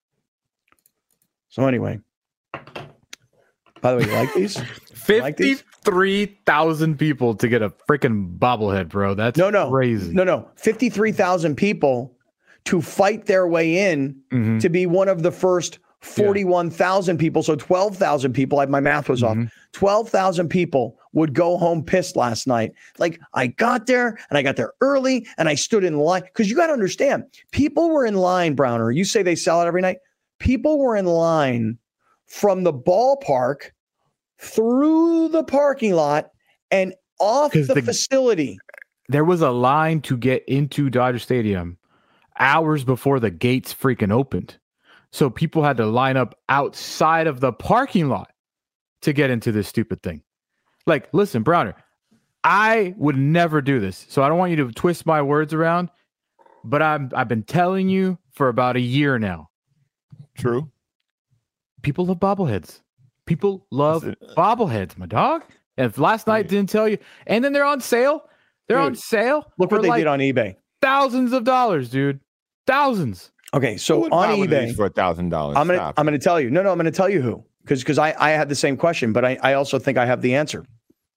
So anyway, by the way, you like these? fifty-three thousand people to get a freaking bobblehead, bro. That's no, no, crazy. No, no. fifty-three thousand people to fight their way in Mhm. to be one of the first forty-one thousand people. So twelve thousand people, I, my math was Mhm. off. twelve thousand people would go home pissed last night. Like, I got there and I got there early and I stood in line. Because you got to understand, people were in line, Browner. You say they sell it every night. People were in line from the ballpark through the parking lot and off 'Cause the, the- facility. There was a line to get into Dodger Stadium hours before the gates freaking opened. So people had to line up outside of the parking lot to get into this stupid thing. Like, listen, Browner, I would never do this. So I don't want you to twist my words around, but I'm I've been telling you for about a year now. True. People love bobbleheads. People love Listen, uh, bobbleheads, my dog. And if last night didn't tell you, and then they're on sale. They're on Dude, sale. Look for what they like did on eBay. thousands of dollars, dude. Thousands. Okay, Who so would on buy one of eBay, these for a thousand dollars? I'm gonna Stop. I'm gonna tell you. No, no, I'm gonna tell you who. Because because I, I had the same question, but I, I also think I have the answer.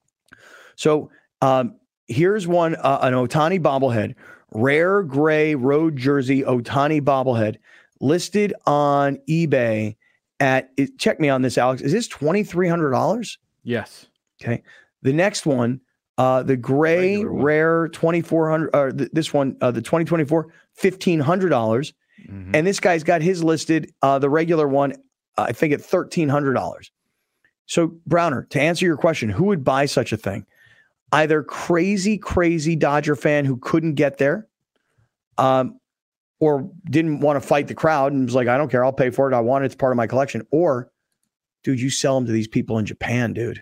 So um, here's one, uh, an Ohtani bobblehead, rare gray road jersey Ohtani bobblehead, listed on eBay at, it, check me on this, Alex, is this twenty-three hundred dollars? Yes. Okay. The next one, uh, the gray Regular one. rare twenty-four hundred, or th- this one, uh, the twenty twenty-four, fifteen hundred dollars. Mhm. And this guy's got his listed, uh, the regular one, uh, I think at thirteen hundred dollars. So, Browner, to answer your question, who would buy such a thing? Either crazy, crazy Dodger fan who couldn't get there, um, or didn't want to fight the crowd and was like, I don't care, I'll pay for it. I want it. It's part of my collection. Or, dude, you sell them to these people in Japan, dude.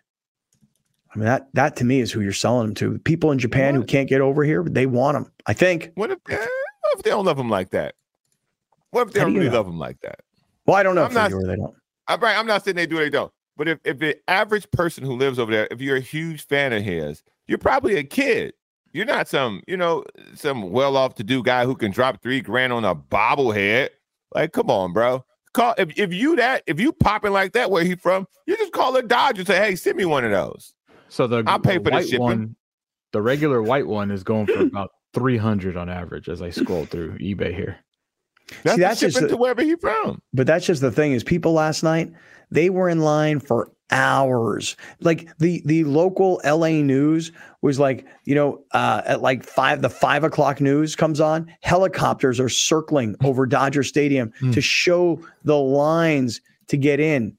I mean, that that to me is who you're selling them to. People in Japan who What? can't get over here, they want them, I think. What if, eh, what if they don't love him like that? What if they How do don't you really know? love him like that? Well, I don't know I'm if they not- do or they don't. I'm right. I'm not saying they do or they don't. But if, if the average person who lives over there, if you're a huge fan of his, you're probably a kid. You're not some, you know, some well-off to do guy who can drop three grand on a bobblehead. Like, come on, bro. Call if, if you that if you popping like that where he from, you just call a Dodger and say, hey, send me one of those. So the, I'll pay the for the white shipping. one, the regular white one is going for about three hundred on average as I scroll through eBay here. That's, See, that's the just shipping the- to wherever he from. But that's just the thing is people last night, they were in line for hours. Like the the local L A news was like, you know, uh, at like five, the five o'clock news comes on. Helicopters are circling over Dodger Stadium Mm. to show the lines to get in.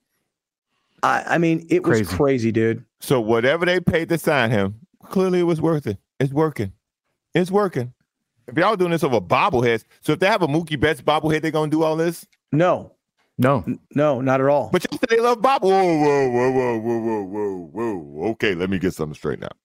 I, I mean, it was Crazy. crazy, dude. So whatever they paid to sign him, clearly it was worth it. It's working. It's working. If y'all doing this over bobbleheads, so if they have a Mookie Betts bobblehead, they're gonna do all this. No, No, no, not at all. But you say they love Bob. Whoa, whoa, whoa, whoa, whoa, whoa, whoa, whoa. Okay, let me get something straight now.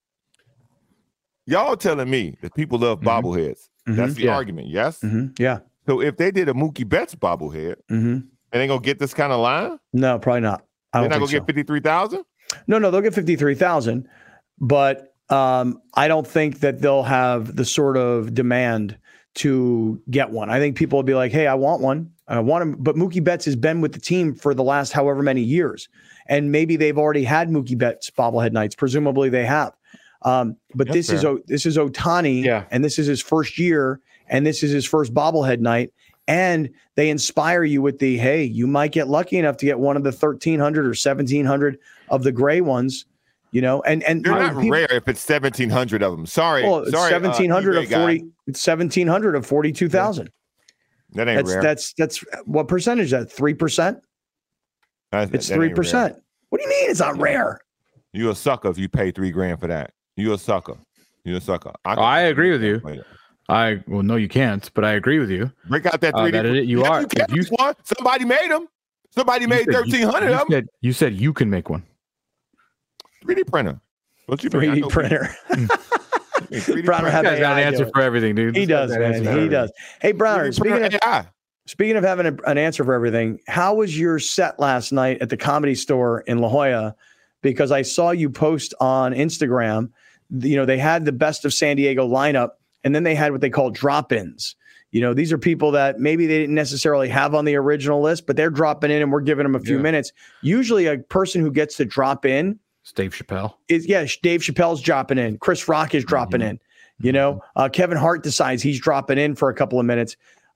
Y'all telling me that people love Mhm. bobbleheads. That's the Yeah. argument, yes? hmm Yeah. So if they did a Mookie Betts bobblehead, hmm and they gonna get this kind of line, No, probably not. I they're don't not think gonna so. get fifty-three thousand? No, no, they'll get fifty-three thousand, but um, I don't think that they'll have the sort of demand to get one. I think people will be like, hey, I want one. I want him. But Mookie Betts has been with the team for the last however many years. And maybe they've already had Mookie Betts bobblehead nights. Presumably they have. Um, but That's this is fair. O- this is Ohtani, Yeah. and this is his first year, and this is his first bobblehead night. And they inspire you with the, hey, you might get lucky enough to get one of the thirteen hundred or seventeen hundred of the gray ones, you know, and, and They're you know, not people- rare if it's seventeen hundred of them. Sorry. well, it's sorry, uh, seventeen hundred eBay of guy. forty, it's seventeen hundred of forty-two thousand. That ain't That's, rare. that's, that's what percentage is that? three percent? That's- It's that ain't three rare. percent. What do you mean it's not rare? You a sucker if you pay three grand for that. You a sucker. You a sucker. I agree with you. Later. I well, no, you can't, but I agree with you. Break out that Uh, three D. that it- you Yes, are. You can. If you- You want. Somebody made them. Somebody You made said you- thirteen hundred you of them. said, you said you can make one. three D printer. What you mean? three I D know- printer. I mean, three D Browner printer. had This guy's got A I an answer do it. for everything, dude. He This guy's does, got an man. answer for He everything. does. Hey, Browner, three D speaking printer of, A I. speaking of having a, an answer for everything, how was your set last night at the Comedy Store in La Jolla? Because I saw you post on Instagram, you know, they had the best of San Diego lineup, and then they had what they call drop-ins. You know, these are people that maybe they didn't necessarily have on the original list, but they're dropping in and we're giving them a few Yeah. minutes. Usually a person who gets to drop in It's Dave Chappelle. is, yeah, Dave Chappelle's dropping in. Chris Rock is dropping Mhm. in. You know, uh, Kevin Hart decides he's dropping in for a couple of minutes.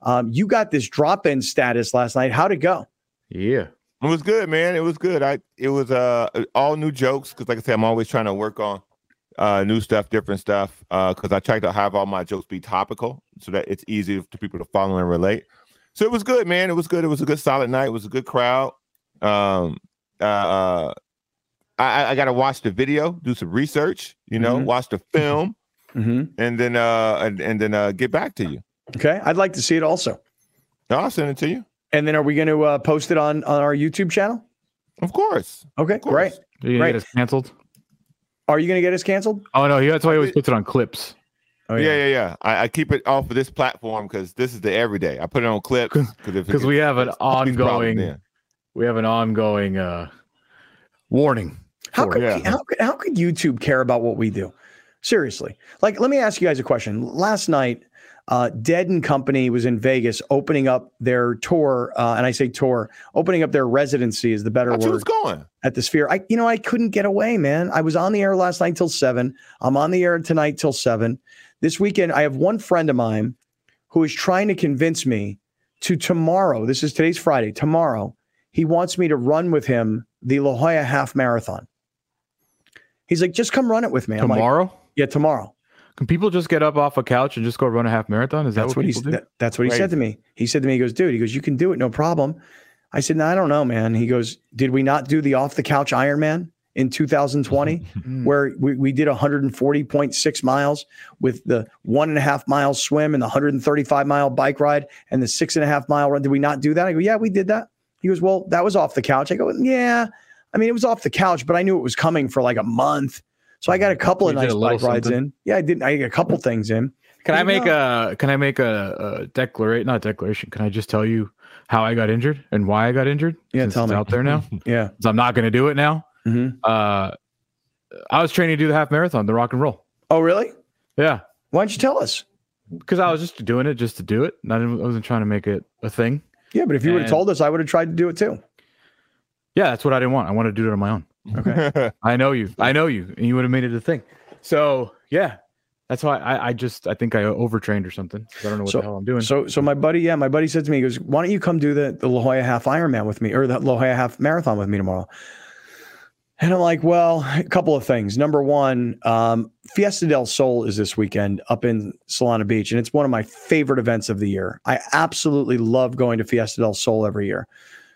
Um, you got this drop-in status last night. How'd it go? Yeah. It was good, man. It was good. I it was uh all new jokes because, like I said, I'm always trying to work on uh new stuff, different stuff. Uh, because I try to have all my jokes be topical so that it's easy for people to follow and relate. So it was good, man. It was good. It was a good solid night. It was a good crowd. Um, uh, uh I I got to watch the video, do some research, you know, Mm-hmm. watch the film, Mm-hmm. and then uh and, and then uh get back to you. Okay, I'd like to see it also. I'll send it to you. And then are we going to uh, post it on, on our YouTube channel? Of course. Okay, course. great. Are you Right. gonna get us canceled? Are you going to get us canceled? Oh no, he, that's why he always puts it on clips. Oh, yeah, yeah, yeah. I, I keep it off of this platform because this is the everyday. I put it on clips Because we have an ongoing, Yeah. we have an ongoing uh, warning. How for could, it. Yeah. how could how could YouTube care about what we do? Seriously. Like, let me ask you guys a question. Last night, uh, Dead and Company was in Vegas opening up their tour, uh, and I say tour, opening up their residency is the better How'd you was word, going? at the Sphere. I, you know, I couldn't get away, man. I was on the air last night till seven. I'm on the air tonight till seven. This weekend, I have one friend of mine who is trying to convince me to tomorrow. This is today's Friday. Tomorrow, he wants me to run with him the La Jolla Half Marathon. He's like, just come run it with me. I'm like, Tomorrow? yeah, tomorrow. Can people just get up off a couch and just go run a half marathon? Is that That's what, what, people he's. do? That, that's what he said to me. He said to me, he goes, dude, he goes, you can do it, no problem. I said, no, I don't know, man. He goes, did we not do the off the couch Ironman in two thousand twenty, where we, we did one hundred forty point six miles with the one and a half mile swim and the one hundred thirty-five mile bike ride and the six and a half mile run? Did we not do that? I go, yeah, we did that. He goes, well, that was off the couch. I go, yeah. I mean, it was off the couch, but I knew it was coming for like a month. So I got a couple of You did nice a little bike rides something. in. Yeah, I did. I got a couple things in. Can I make No. a can I make a, a declaration? Not declaration. Can I just tell you how I got injured and why I got injured? Yeah, Since tell it's me. out there now. Yeah. So I'm not going to do it now. Mhm. Uh, I was training to do the half marathon, the rock and roll. Oh, really? Yeah, Why don't you tell us? because I was just doing it just to do it. I, didn't, I wasn't trying to make it a thing. Yeah, but if you would have And- told us, I would have tried to do it too. Yeah, that's what I didn't want. I wanted to do it on my own. Okay. I know you. I know you, and you would have made it a thing. So yeah, that's why I, I just I think I overtrained or something. I don't know what So- the hell I'm doing. So, so my buddy, yeah, my buddy said to me, he goes, "Why don't you come do the the La Jolla Half Ironman with me, or the La Jolla Half Marathon with me tomorrow?" And I'm like, well, a couple of things. Number one, um, Fiesta del Sol is this weekend up in Solana Beach, and it's one of my favorite events of the year. I absolutely love going to Fiesta del Sol every year.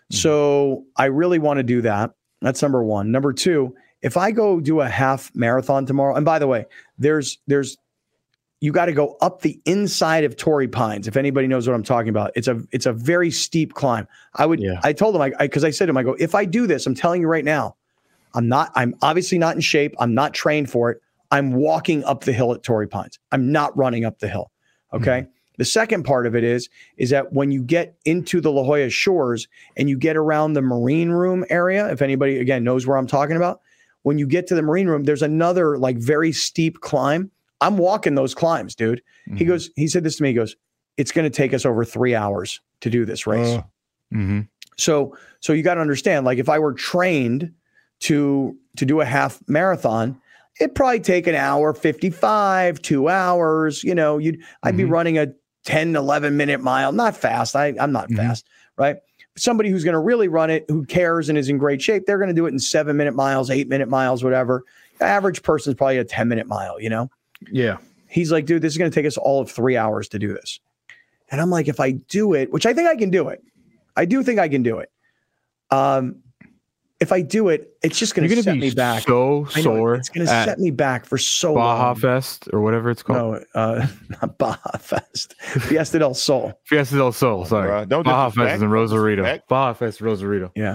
So I really want to do that. That's number one. Number two, if I go do a half marathon tomorrow, and by the way, there's there's you got to go up the inside of Torrey Pines. If anybody knows what I'm talking about, it's a it's a very steep climb. I would Yeah. I told him I because I, I said to him, I go, if I do this, I'm telling you right now, I'm not, I'm obviously not in shape. I'm not trained for it. I'm walking up the hill at Torrey Pines. I'm not running up the hill. Okay. The second part of it is, is that when you get into the La Jolla shores and you get around the marine room area, if anybody again knows where I'm talking about, when you get to the marine room, there's another like very steep climb. I'm walking those climbs, dude. He goes, he said this to me. He goes, it's going to take us over three hours to do this race. Uh. Mm-hmm. So, so you got to understand, like if I were trained to, to do a half marathon, it'd probably take an hour, fifty-five, two hours, you know, you'd, I'd be Mhm. running a ten, eleven minute mile, not fast. I I'm not Mhm. fast, right? Somebody who's going to really run it, who cares and is in great shape, they're going to do it in seven minute miles, eight minute miles, whatever. The average person's probably a ten minute mile, you know? Yeah. He's like, dude, this is going to take us all of three hours to do this. And I'm like, if I do it, which I think I can do it, I do think I can do it. Um, if I do it, it's just going You're to gonna set be me back. so I know, sore. it's going to at set me back for so Baja long. Fest or whatever it's called. No, uh, not Baja Fest. Fiesta del Sol. Fiesta del Sol. Sorry. Bruh, don't Baja disrespect. Fest is in Don't Rosarito. disrespect. Baja Fest, Rosarito. Yeah.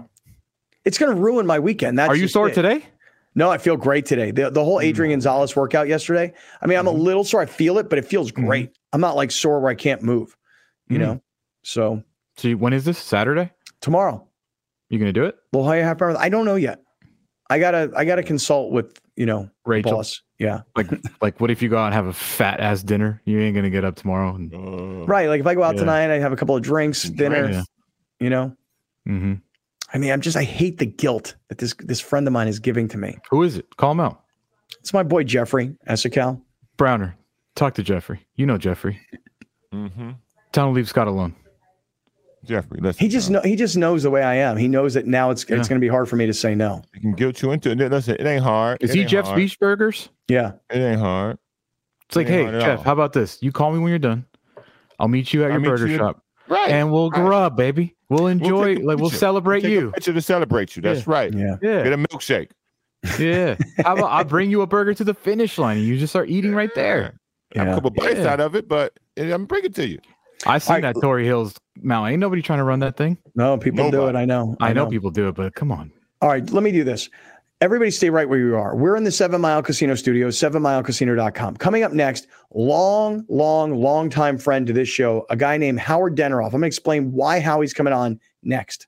It's going to ruin my weekend. That's Are you just sore it. today? No, I feel great today. The, the whole Adrian Gonzalez workout yesterday. I mean, I'm a little sore. I feel it, but it feels great. I'm not like sore where I can't move, you Mhm. know? So So you, when is this? Saturday? tomorrow, You gonna do it? La Jolla Half Marathon. I don't know yet. I gotta, I gotta consult with, you know, Rachel. boss. Yeah. Like, like, what if you go out and have a fat ass dinner? You ain't gonna get up tomorrow. And, Uh, Right. Like if I go out Yeah. tonight, I have a couple of drinks, dinner, Yeah. you know, hmm I mean, I'm just, I hate the guilt that this, this friend of mine is giving to me. Who is it? Call him out. It's my boy, Jeffrey Essical. Browner. Talk to Jeffrey. You know Jeffrey. mhm. Tell him to leave Scott alone. Jeffrey, listen. He just know, he just knows the way I am. He knows that now it's Yeah. it's going to be hard for me to say no. He can guilt you into it. Listen, it ain't hard. Is It he ain't Jeff's hard. Beach Burgers? Yeah. It ain't hard. It's like, Ain't hey, hard at Jeff, all. how about this? You call me when you're done. I'll meet you at I'll your meet burger you- shop. Right. And we'll Right. grub, baby. We'll enjoy, take a like, we'll picture. celebrate We'll take you. A picture to celebrate you. That's Yeah. right. Yeah. Yeah. Get a milkshake. Yeah. How about I bring you a burger to the finish line and you just start eating right there? Have Yeah. a couple bites Yeah. out of it, but I'm gonna bring it to you. I seen All right. that Tory Hills mountain. Ain't nobody trying to run that thing. No, people do Nobody. it. I know. I know people do it, but come on. All right, let me do this. Everybody stay right where you are. We're in the Seven Mile Casino Studios, seven mile casino dot com. Coming up next, long, long, long time friend to this show, a guy named Howard Deneroff. I'm going to explain why Howie's coming on next.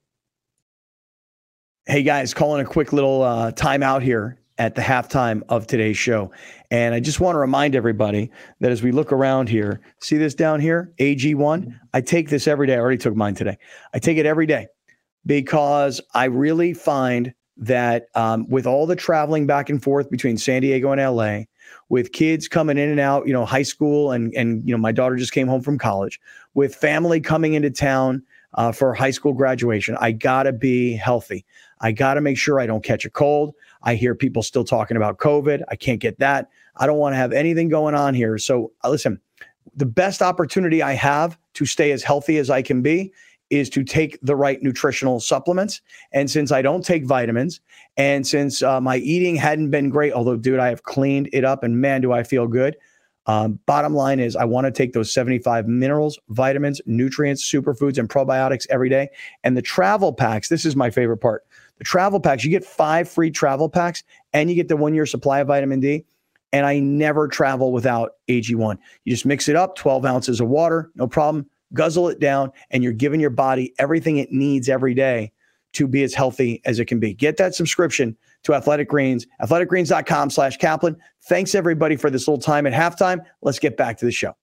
Hey, guys, calling a quick little uh, timeout here at the halftime of today's show. And I just want to remind everybody that as we look around here, see this down here, A G one? I take this every day. I already took mine today. I take it every day because I really find that um, with all the traveling back and forth between San Diego and L A, with kids coming in and out, you know, high school, and and you know, my daughter just came home from college, with family coming into town uh, for high school graduation, I gotta be healthy. I gotta make sure I don't catch a cold. I hear people still talking about COVID. I can't get that. I don't want to have anything going on here. So uh, listen, the best opportunity I have to stay as healthy as I can be is to take the right nutritional supplements. And since I don't take vitamins, and since uh, my eating hadn't been great, although, dude, I have cleaned it up and man, do I feel good. Um, bottom line is I want to take those seventy-five minerals, vitamins, nutrients, superfoods, and probiotics every day. And the travel packs, this is my favorite part. The travel packs, you get five free travel packs and you get the one-year supply of vitamin D. And I never travel without A G one. You just mix it up, twelve ounces of water, no problem. Guzzle it down, and you're giving your body everything it needs every day to be as healthy as it can be. Get that subscription to Athletic Greens, athletic greens dot com slash Kaplan. Thanks, everybody, for this little time at halftime. Let's get back to the show.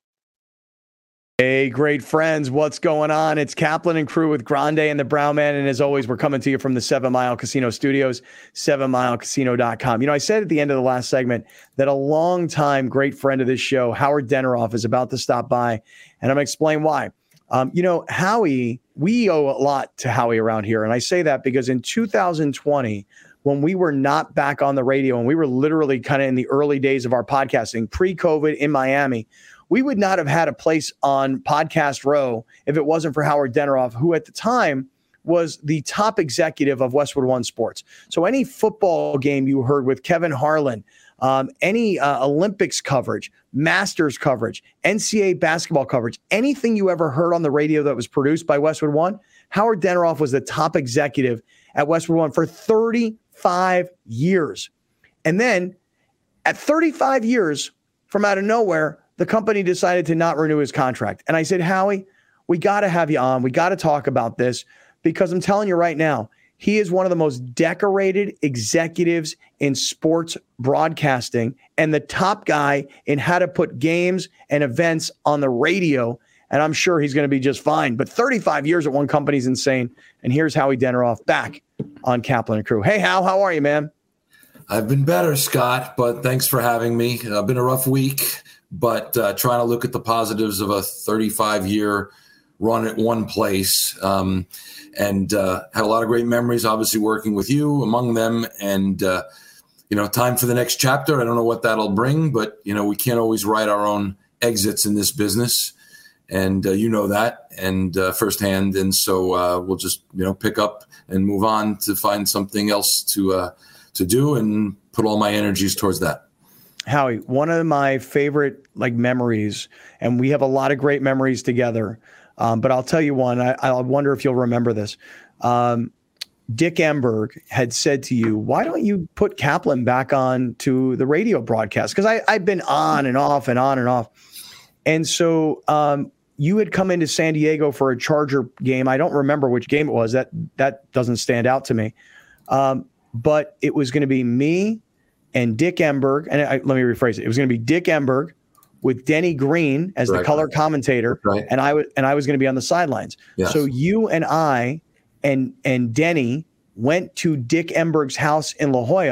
Hey, great friends. What's going on? It's Kaplan and crew with Grande and the Brown Man. And as always, we're coming to you from the Seven Mile Casino Studios, seven mile casino dot com. You know, I said at the end of the last segment that a longtime great friend of this show, Howard Deneroff, is about to stop by, and I'm going to explain why. Um, you know, Howie, we owe a lot to Howie around here. And I say that because in two thousand twenty, when we were not back on the radio and we were literally kind of in the early days of our podcasting, pre-COVID in Miami, we would not have had a place on Podcast Row if it wasn't for Howard Deneroff, who at the time was the top executive of Westwood One Sports. So any football game you heard with Kevin Harlan, um, any uh, Olympics coverage, Masters coverage, N C double A basketball coverage, anything you ever heard on the radio that was produced by Westwood One, Howard Deneroff was the top executive at Westwood One for thirty-five years. And then at thirty-five years, from out of nowhere, the company decided to not renew his contract. And I said, Howie, we got to have you on. We got to talk about this because I'm telling you right now, he is one of the most decorated executives in sports broadcasting and the top guy in how to put games and events on the radio. And I'm sure he's going to be just fine. But thirty-five years at one company is insane. And here's Howie Deneroff back on Kaplan and Crew. Hey, Hal, how are you, man? I've been better, Scott, but thanks for having me. It's been a rough week, but uh, trying to look at the positives of a thirty-five-year run at one place. Um, and uh, had a lot of great memories, obviously, working with you among them. And, uh, you know, time for the next chapter. I don't know what that'll bring, but, you know, we can't always write our own exits in this business. And uh, you know that and uh, firsthand. And so uh, we'll just, you know, pick up and move on to find something else to uh, to do and put all my energies towards that. Howie, one of my favorite like memories, and we have a lot of great memories together. Um, but I'll tell you one, I, I wonder if you'll remember this. Um, Dick Enberg had said to you, why don't you put Kaplan back on to the radio broadcast? Because I've been on and off and on and off. And so um, you had come into San Diego for a Charger game. I don't remember which game it was. That that doesn't stand out to me. Um, but it was going to be me and Dick Enberg. And I, let me rephrase it. It was going to be Dick Enberg with Denny Green as right. the color commentator. Right. And I was and I was going to be on the sidelines. Yes. So you and I and and Denny went to Dick Enberg's house in La Jolla.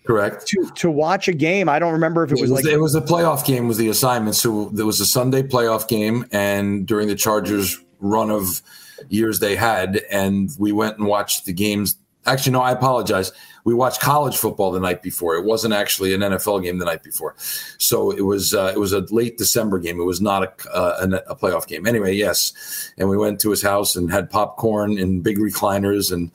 Correct. To to watch a game. I don't remember if it, it was, was like it was a playoff game was the assignment. So there was a Sunday playoff game, and during the Chargers run of years they had, and we went and watched the games. Actually, no, I apologize. We watched college football the night before. It wasn't actually an N F L game the night before. So it was uh, it was a late December game. It was not a, uh, a playoff game. Anyway, yes. And we went to his house and had popcorn and big recliners and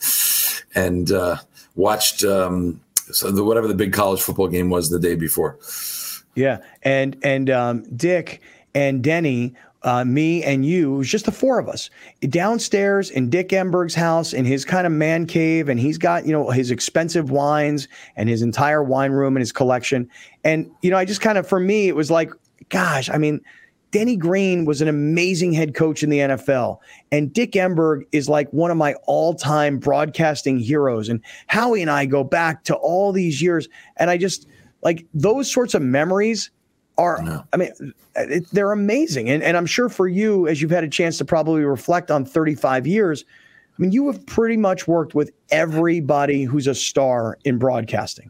and uh, watched um, so the, whatever the big college football game was the day before. Yeah, and and um, Dick and Denny. Uh, me and you, it was just the four of us downstairs in Dick Enberg's house in his kind of man cave. And he's got, you know, his expensive wines and his entire wine room and his collection. And, you know, I just kind of, for me, it was like, gosh, I mean, Denny Green was an amazing head coach in the N F L. And Dick Enberg is like one of my all-time broadcasting heroes. And Howie and I go back to all these years. And I just, like, those sorts of memories are, no. I mean, it, they're amazing. And, and I'm sure for you, as you've had a chance to probably reflect on thirty-five years, I mean, you have pretty much worked with everybody who's a star in broadcasting.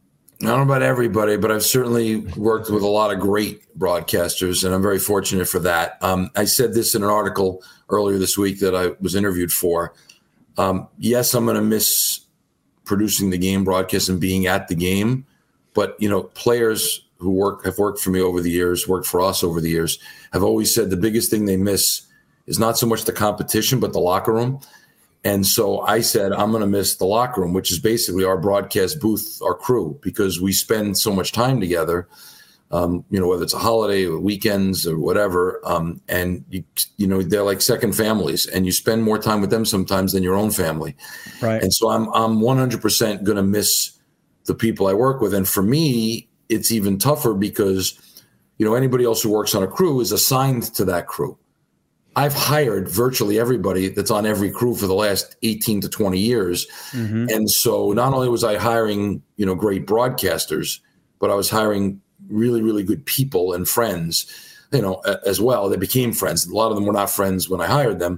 I don't know about everybody, but I've certainly worked with a lot of great broadcasters, and I'm very fortunate for that. Um, I said this in an article earlier this week that I was interviewed for. Um, yes, I'm going to miss producing the game, broadcast, and being at the game. But, you know, players who work have worked for me over the years, worked for us over the years, have always said the biggest thing they miss is not so much the competition, but the locker room. And so I said, I'm going to miss the locker room, which is basically our broadcast booth, our crew, because we spend so much time together, um, you know, whether it's a holiday or weekends or whatever. Um, and, you, you know, they're like second families, and you spend more time with them sometimes than your own family. Right. And so I'm, I'm one hundred percent going to miss the people I work with. And for me, it's even tougher because, you know, anybody else who works on a crew is assigned to that crew. I've hired virtually everybody that's on every crew for the last eighteen to twenty years. Mm-hmm. And so not only was I hiring, you know, great broadcasters, but I was hiring really, really good people and friends, you know, as well. They became friends. A lot of them were not friends when I hired them.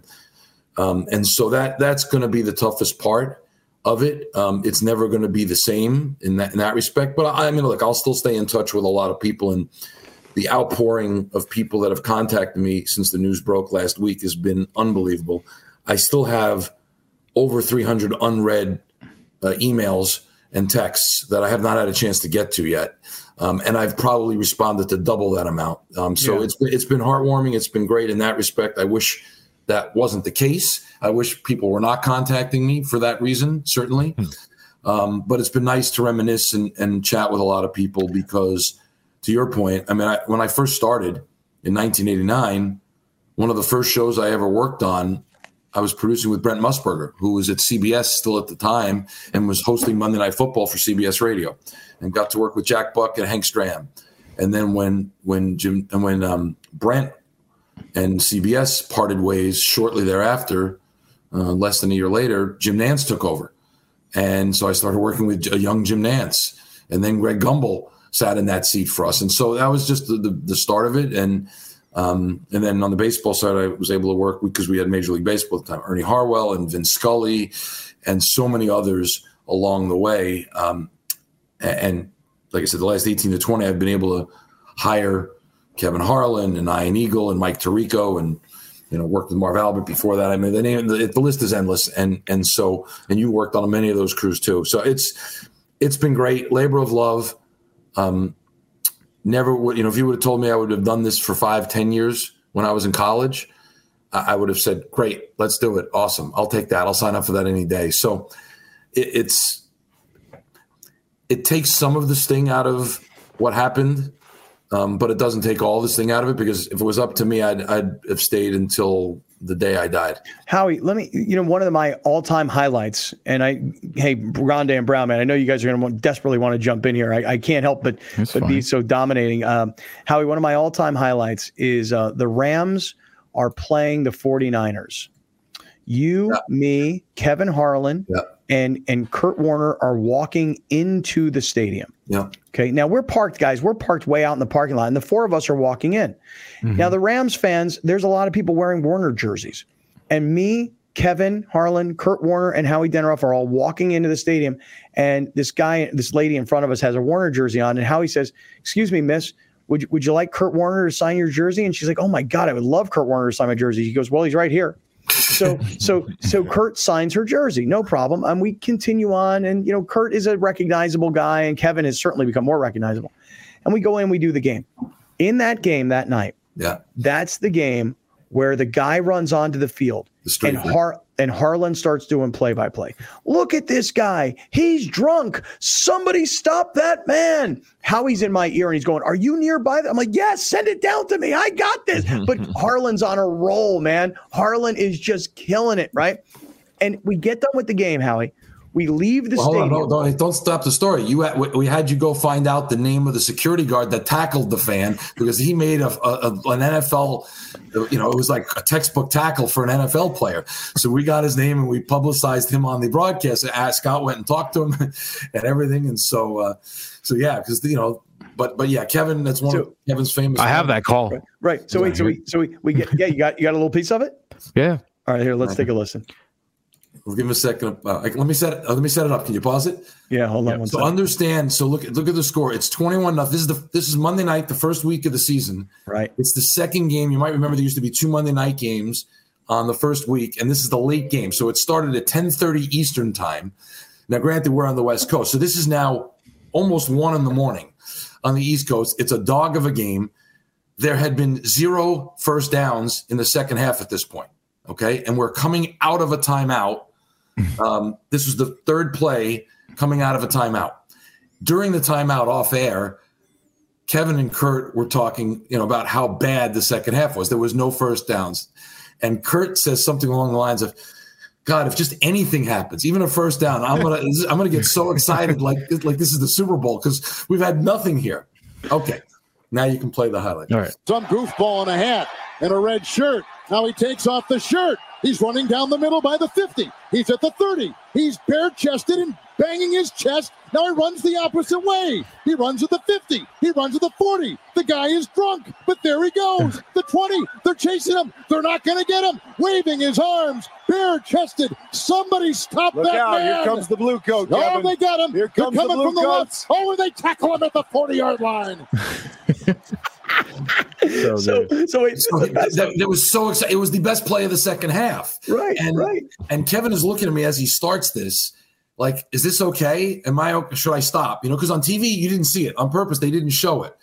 Um, and so that that's going to be the toughest part of it. Um, it's never going to be the same in that in that respect. But I, I mean, look, I'll still stay in touch with a lot of people, and the outpouring of people that have contacted me since the news broke last week has been unbelievable. I still have over three hundred unread uh, emails and texts that I have not had a chance to get to yet, um, and I've probably responded to double that amount. Um, so yeah. it's it's been heartwarming. It's been great in that respect. I wish that wasn't the case. I wish people were not contacting me for that reason, certainly. Hmm. Um, but it's been nice to reminisce and, and chat with a lot of people because, to your point, I mean, I, when I first started in nineteen eighty-nine, one of the first shows I ever worked on, I was producing with Brent Musburger, who was at C B S still at the time and was hosting Monday Night Football for C B S Radio, and got to work with Jack Buck and Hank Stram. And then when when Jim and when um, Brent and C B S parted ways shortly thereafter, uh, less than a year later, Jim Nantz took over. And so I started working with a young Jim Nantz. And then Greg Gumbel sat in that seat for us. And so that was just the, the, the start of it. And um, and then on the baseball side, I was able to work because we had Major League Baseball at the time, Ernie Harwell and Vin Scully and so many others along the way. Um, and, and like I said, the last eighteen to twenty, I've been able to hire Kevin Harlan and Ian Eagle and Mike Tirico, and you know, worked with Marv Albert before that. I mean, the name, the, the list is endless, and and so and you worked on many of those crews too. So it's it's been great, labor of love. Um, never would, you know, if you would have told me I would have done this for five, ten years when I was in college, I, I would have said, "Great, let's do it. Awesome, I'll take that. I'll sign up for that any day." So it, it's it takes some of the sting out of what happened. Um, but it doesn't take all this thing out of it, because if it was up to me, I'd, I'd have stayed until the day I died. Howie, let me, you know, one of my all-time highlights, and I, hey, Grande and Brown, man, I know you guys are going to desperately want to jump in here. I, I can't help but, but be so dominating. Um, Howie, one of my all-time highlights is uh, the Rams are playing the forty-niners. You, yeah. me, Kevin Harlan, yeah. and and Kurt Warner are walking into the stadium. Yeah. Okay. Now we're parked, guys. We're parked way out in the parking lot, and the four of us are walking in. Mm-hmm. Now the Rams fans, there's a lot of people wearing Warner jerseys, and me, Kevin Harlan, Kurt Warner, and Howie Deneroff are all walking into the stadium, and this guy, this lady in front of us has a Warner jersey on, and Howie says, "Excuse me, miss, would you, would you like Kurt Warner to sign your jersey?" And she's like, "Oh my God, I would love Kurt Warner to sign my jersey." He goes, "Well, he's right here." So, so, so Kurt signs her jersey, no problem. And we continue on, and you know, Kurt is a recognizable guy, and Kevin has certainly become more recognizable. And we go in, we do the game. In that game that night, yeah, that's the game where the guy runs onto the field and Har- and Harlan starts doing play-by-play. Look at this guy. He's drunk. Somebody stop that man. Howie's in my ear and he's going, "Are you nearby?" I'm like, "Yes, send it down to me. I got this." But Harlan's on a roll, man. Harlan is just killing it, right? And we get done with the game, Howie. We leave the well, stadium. Hold on, don't, don't stop the story. You had, we had you go find out the name of the security guard that tackled the fan because he made a, a, a an N F L, you know, it was like a textbook tackle for an N F L player. So we got his name and we publicized him on the broadcast. And Scott went and talked to him and everything. And so, uh, so yeah, because you know, but but yeah, Kevin, that's one so, of Kevin's famous. I have that call. Right. right. So wait, so we so we, we get yeah, you got you got a little piece of it? Yeah. All right, here, let's take a listen. We'll give him a second. Uh, let me set it. Uh, let me set it up. Can you pause it? Yeah, hold on. Yeah. One so second. understand. So look at look at the score. It's twenty-one nothing. This is the this is Monday night, the first week of the season. Right. It's the second game. You might remember there used to be two Monday night games on the first week, and this is the late game. So it started at ten thirty Eastern time. Now, granted, we're on the West Coast, so this is now almost one in the morning on the East Coast. It's a dog of a game. There had been zero first downs in the second half at this point. Okay, and we're coming out of a timeout. Um, this was the third play coming out of a timeout. During the timeout off air, Kevin and Kurt were talking, you know, about how bad the second half was. There was no first downs. And Kurt says something along the lines of, "God, if just anything happens, even a first down, I'm gonna I'm gonna get so excited like like this is the Super Bowl because we've had nothing here." Okay, now you can play the highlight. All right. Some goofball in a hat and a red shirt. Now he takes off the shirt. He's running down the middle by the fifty. He's at the thirty. He's bare-chested and banging his chest. Now he runs the opposite way. He runs at the fifty. He runs at the forty. The guy is drunk, but there he goes. The twenty. They're chasing him. They're not going to get him. Waving his arms, bare-chested. Somebody stop Look that out, man. here comes the blue coat, Oh, Kevin. they got him. Here comes They're coming the blue from the coats. left. Oh, and they tackle him at the forty-yard line. So, so, so wait, So that, that was so exciting. It was the best play of the second half. Right, and, right. And Kevin is looking at me as he starts this, like, is this okay? Am I okay? Should I stop? You know, because on T V, you didn't see it. On purpose, they didn't show it.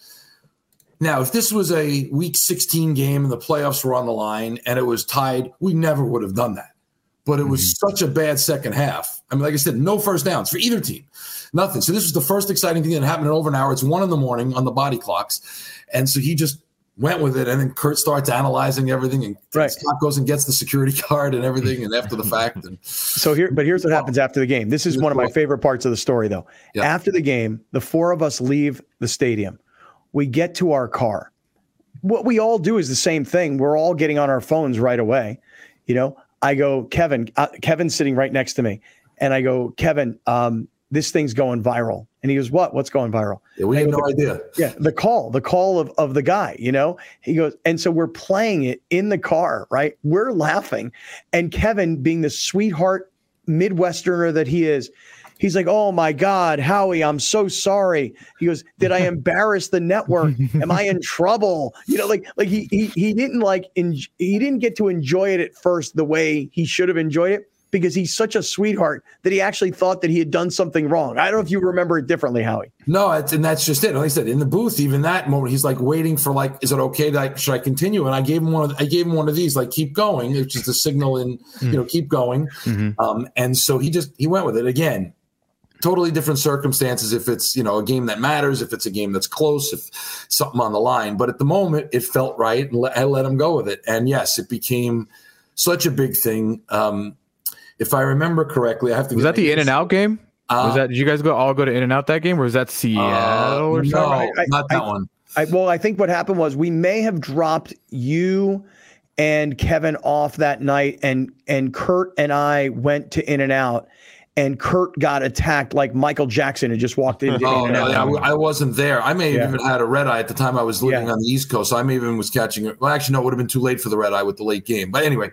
Now, if this was a week sixteen game and the playoffs were on the line and it was tied, we never would have done that. But it was mm-hmm. such a bad second half. I mean, like I said, no first downs for either team. Nothing. So this was the first exciting thing that happened in over an hour. It's one in the morning on the body clocks. And so he just went with it. And then Kurt starts analyzing everything. And right. Scott goes and gets the security card and everything. And after the fact. And so here, but here's what happens after the game. This is one of my favorite parts of the story, though. Yeah. After the game, the four of us leave the stadium. We get to our car. What we all do is the same thing. We're all getting on our phones right away. You know, I go, Kevin, uh, Kevin's sitting right next to me. And I go, Kevin, um, this thing's going viral. And he goes, what? What's going viral? Yeah, we have no idea. Yeah, the call, the call of, of the guy, you know? He goes, and so we're playing it in the car, right? We're laughing. And Kevin, being the sweetheart Midwesterner that he is, he's like, oh my God, Howie, I'm so sorry. He goes, did I embarrass the network? Am I in trouble? You know, like, like he he he didn't like en- he didn't get to enjoy it at first the way he should have enjoyed it because he's such a sweetheart that he actually thought that he had done something wrong. I don't know if you remember it differently, Howie. No, it's, and that's just it. Like I said, in the booth, even that moment, he's like waiting for like, is it okay that I, should I continue? And I gave him one of, I gave him one of these, like keep going, which is the signal in, mm-hmm. you know, keep going. Mm-hmm. Um, and so he just he went with it again. Totally different circumstances if it's, you know, a game that matters, if it's a game that's close, if something on the line. But at the moment, it felt right, and let, I let him go with it. And yes, it became such a big thing. Um, if I remember correctly, I have to. Was that the In-N-Out game? Uh, was that? Did you guys go all go to In-N-Out that game, or was that Seattle uh, or no, something? I, not that I, one. I, well, I think what happened was we may have dropped you and Kevin off that night, and and Kurt and I went to In-N-Out. And Kurt got attacked like Michael Jackson had just walked in. Oh, no, I, I wasn't there. I may have yeah. even had a red eye at the time. I was living yeah. on the East Coast. So I may have even was catching it. Well, actually, no, it would have been too late for the red eye with the late game. But anyway,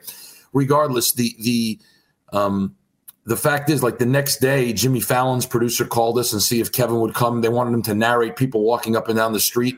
regardless, the the um, the fact is, like the next day, Jimmy Fallon's producer called us and see if Kevin would come. They wanted him to narrate people walking up and down the street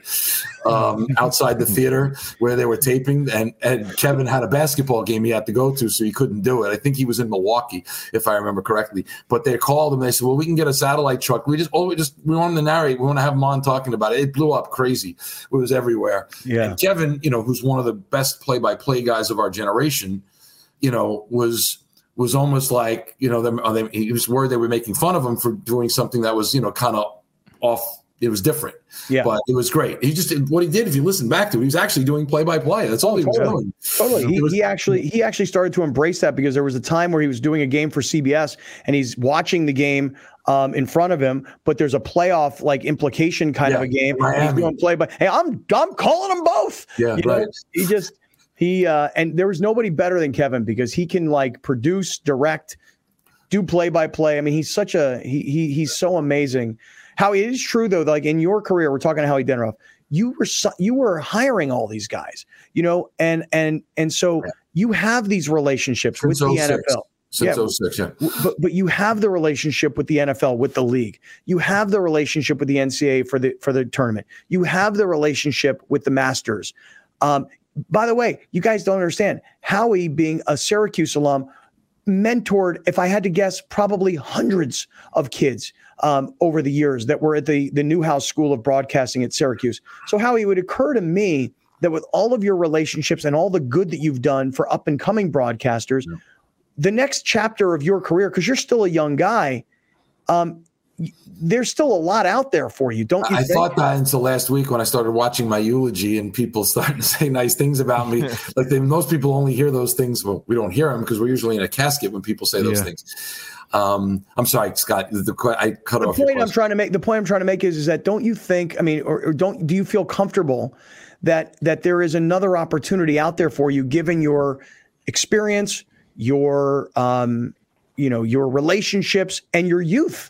um, outside the theater where they were taping. And, and Kevin had a basketball game he had to go to, so he couldn't do it. I think he was in Milwaukee, if I remember correctly. But they called him. They said, well, we can get a satellite truck. We just, oh, we just, we want him to narrate. We want to have him on talking about it. It blew up crazy. It was everywhere. Yeah. And Kevin, you know, who's one of the best play-by-play guys of our generation, you know, was – was almost like, you know, them, they, he was worried they were making fun of him for doing something that was, you know, kind of off. It was different, yeah. But it was great. He just what he did. If you listen back to it, he was actually doing play by play. That's all he was totally. doing. Totally. He, was, he actually he actually started to embrace that because there was a time where he was doing a game for C B S and he's watching the game um, in front of him, but there's a playoff like implication kind yeah, of a game. Miami. He's doing play by. Hey, I'm I'm calling them both. Yeah, you right. know, he just. He uh, and there was nobody better than Kevin because he can like produce, direct, do play by play. I mean, he's such a he he he's so amazing. How it is true though, like in your career, we're talking to Howie Deneroff. You were you were hiring all these guys, you know, and and and so you have these relationships Since with the N F L. Since yeah, oh six, yeah. But but you have the relationship with the N F L, with the league. You have the relationship with the N C double A for the for the tournament. You have the relationship with the Masters. Um, By the way, you guys don't understand. Howie, being a Syracuse alum, mentored, if I had to guess, probably hundreds of kids um, over the years that were at the, the Newhouse School of Broadcasting at Syracuse. So, Howie, it would occur to me that with all of your relationships and all the good that you've done for up-and-coming broadcasters, yeah. the next chapter of your career, because you're still a young guy, um, there's still a lot out there for you, don't you I think? thought that until last week when I started watching my eulogy and people started to say nice things about me. Like they, most people only hear those things. Well, we don't hear them because we're usually in a casket when people say those yeah. things. Um, I'm sorry, Scott. The, I cut the off. The point I'm trying to make. The point I'm trying to make is, is that don't you think? I mean, or, or don't do you feel comfortable that that there is another opportunity out there for you, given your experience, your um, you know, your relationships, and your youth?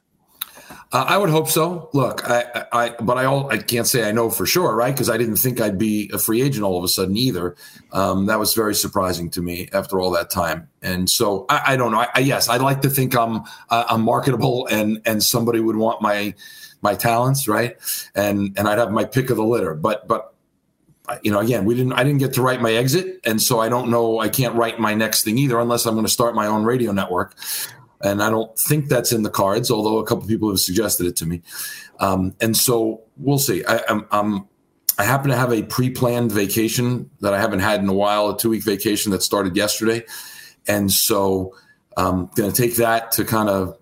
Uh, I would hope so. Look, I, I, but I, all, I can't say I know for sure, right? Because I didn't think I'd be a free agent all of a sudden either. Um, that was very surprising to me after all that time. And so I, I don't know. I, I, yes, I'd like to think I'm uh, I'm marketable and and somebody would want my my talents, right? And and I'd have my pick of the litter. But but you know, again, we didn't. I didn't get to write my exit, and so I don't know. I can't write my next thing either, unless I'm going to start my own radio network. And I don't think that's in the cards, although a couple of people have suggested it to me. Um, and so we'll see. I, I'm, I'm, I happen to have a pre-planned vacation that I haven't had in a while, a two-week vacation that started yesterday. And so I'm going to take that to kind of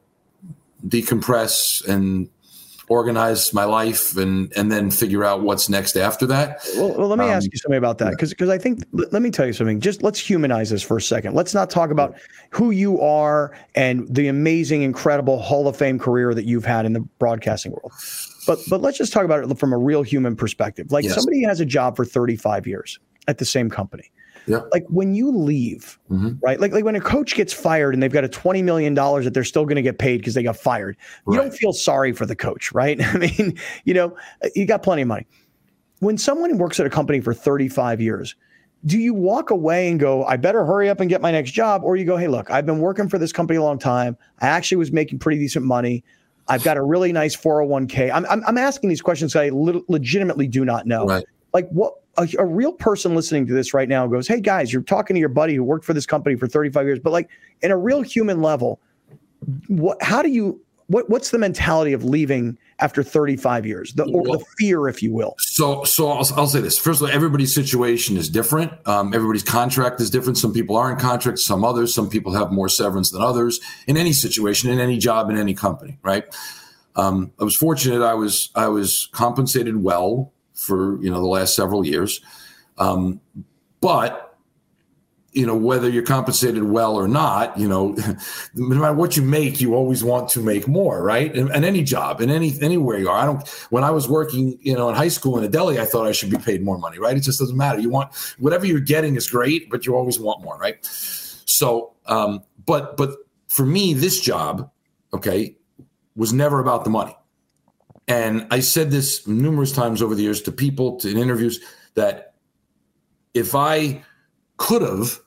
decompress and organize my life and and then figure out what's next after that. Well, well let me um, ask you something about that because because I think let me tell you something. Just let's humanize this for a second. Let's not talk about who you are and the amazing, incredible Hall of Fame career that you've had in the broadcasting world. But but let's just talk about it from a real human perspective. Like yes. somebody has a job for thirty-five years at the same company. Yeah. Like when you leave, mm-hmm. right? Like, like when a coach gets fired and they've got a twenty million dollars that they're still going to get paid because they got fired. Right. You don't feel sorry for the coach, right? I mean, you know, you got plenty of money. When someone works at a company for thirty-five years, do you walk away and go, I better hurry up and get my next job? Or you go, hey, look, I've been working for this company a long time. I actually was making pretty decent money. I've got a really nice four oh one k. I'm, I'm, I'm asking these questions I le- legitimately do not know. Right. Like what? A, a real person listening to this right now goes, hey, guys, you're talking to your buddy who worked for this company for thirty-five years. But like in a real human level, what, how do you, what, what's the mentality of leaving after thirty-five years, the, or well, the fear, if you will? So, so I'll, I'll say this. First of all, everybody's situation is different. Um, everybody's contract is different. Some people are in contract, some others. Some people have more severance than others in any situation, in any job, in any company, right? Um, I was fortunate. I was, I was compensated well for, you know, the last several years. Um, but, you know, whether you're compensated well or not, you know, no matter what you make, you always want to make more, right? In, in any job, in any, anywhere you are. I don't, when I was working, you know, in high school in a deli, I thought I should be paid more money, right? It just doesn't matter. You want, whatever you're getting is great, but you always want more, right? So, um, but, but for me, this job, okay, was never about the money. And I said this numerous times over the years to people, to in interviews, that if I could have,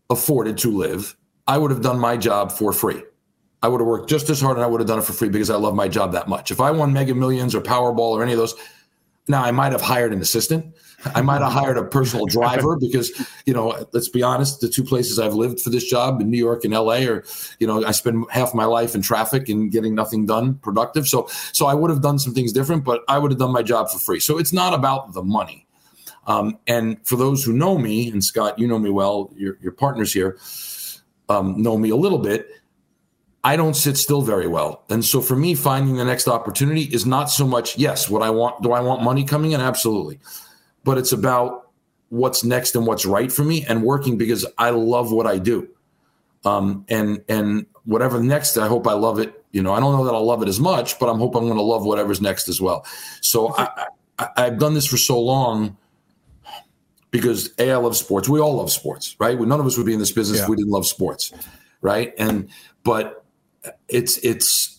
afforded to live, I would have done my job for free. I would have worked just as hard and I would have done it for free because I love my job that much. If I won Mega Millions or Powerball or any of those, now I might have hired an assistant. I might have hired a personal driver because, you know, let's be honest, the two places I've lived for this job in New York and L A are, you know, I spend half my life in traffic and getting nothing done productive. So, so I would have done some things different, but I would have done my job for free. So it's not about the money. Um, and for those who know me, and Scott, you know me well, your, your partners here um, know me a little bit, I don't sit still very well. And so for me, finding the next opportunity is not so much, yes, what I want. Do I want money coming in? Absolutely. But it's about what's next and what's right for me and working because I love what I do. Um, and and whatever next, I hope I love it. You know, I don't know that I'll love it as much, but I'm hoping I'm going to love whatever's next as well. So I, I, I've done this for so long because, A, I love sports. We all love sports, right? None of us would be in this business yeah. if we didn't love sports, right? And but it's it's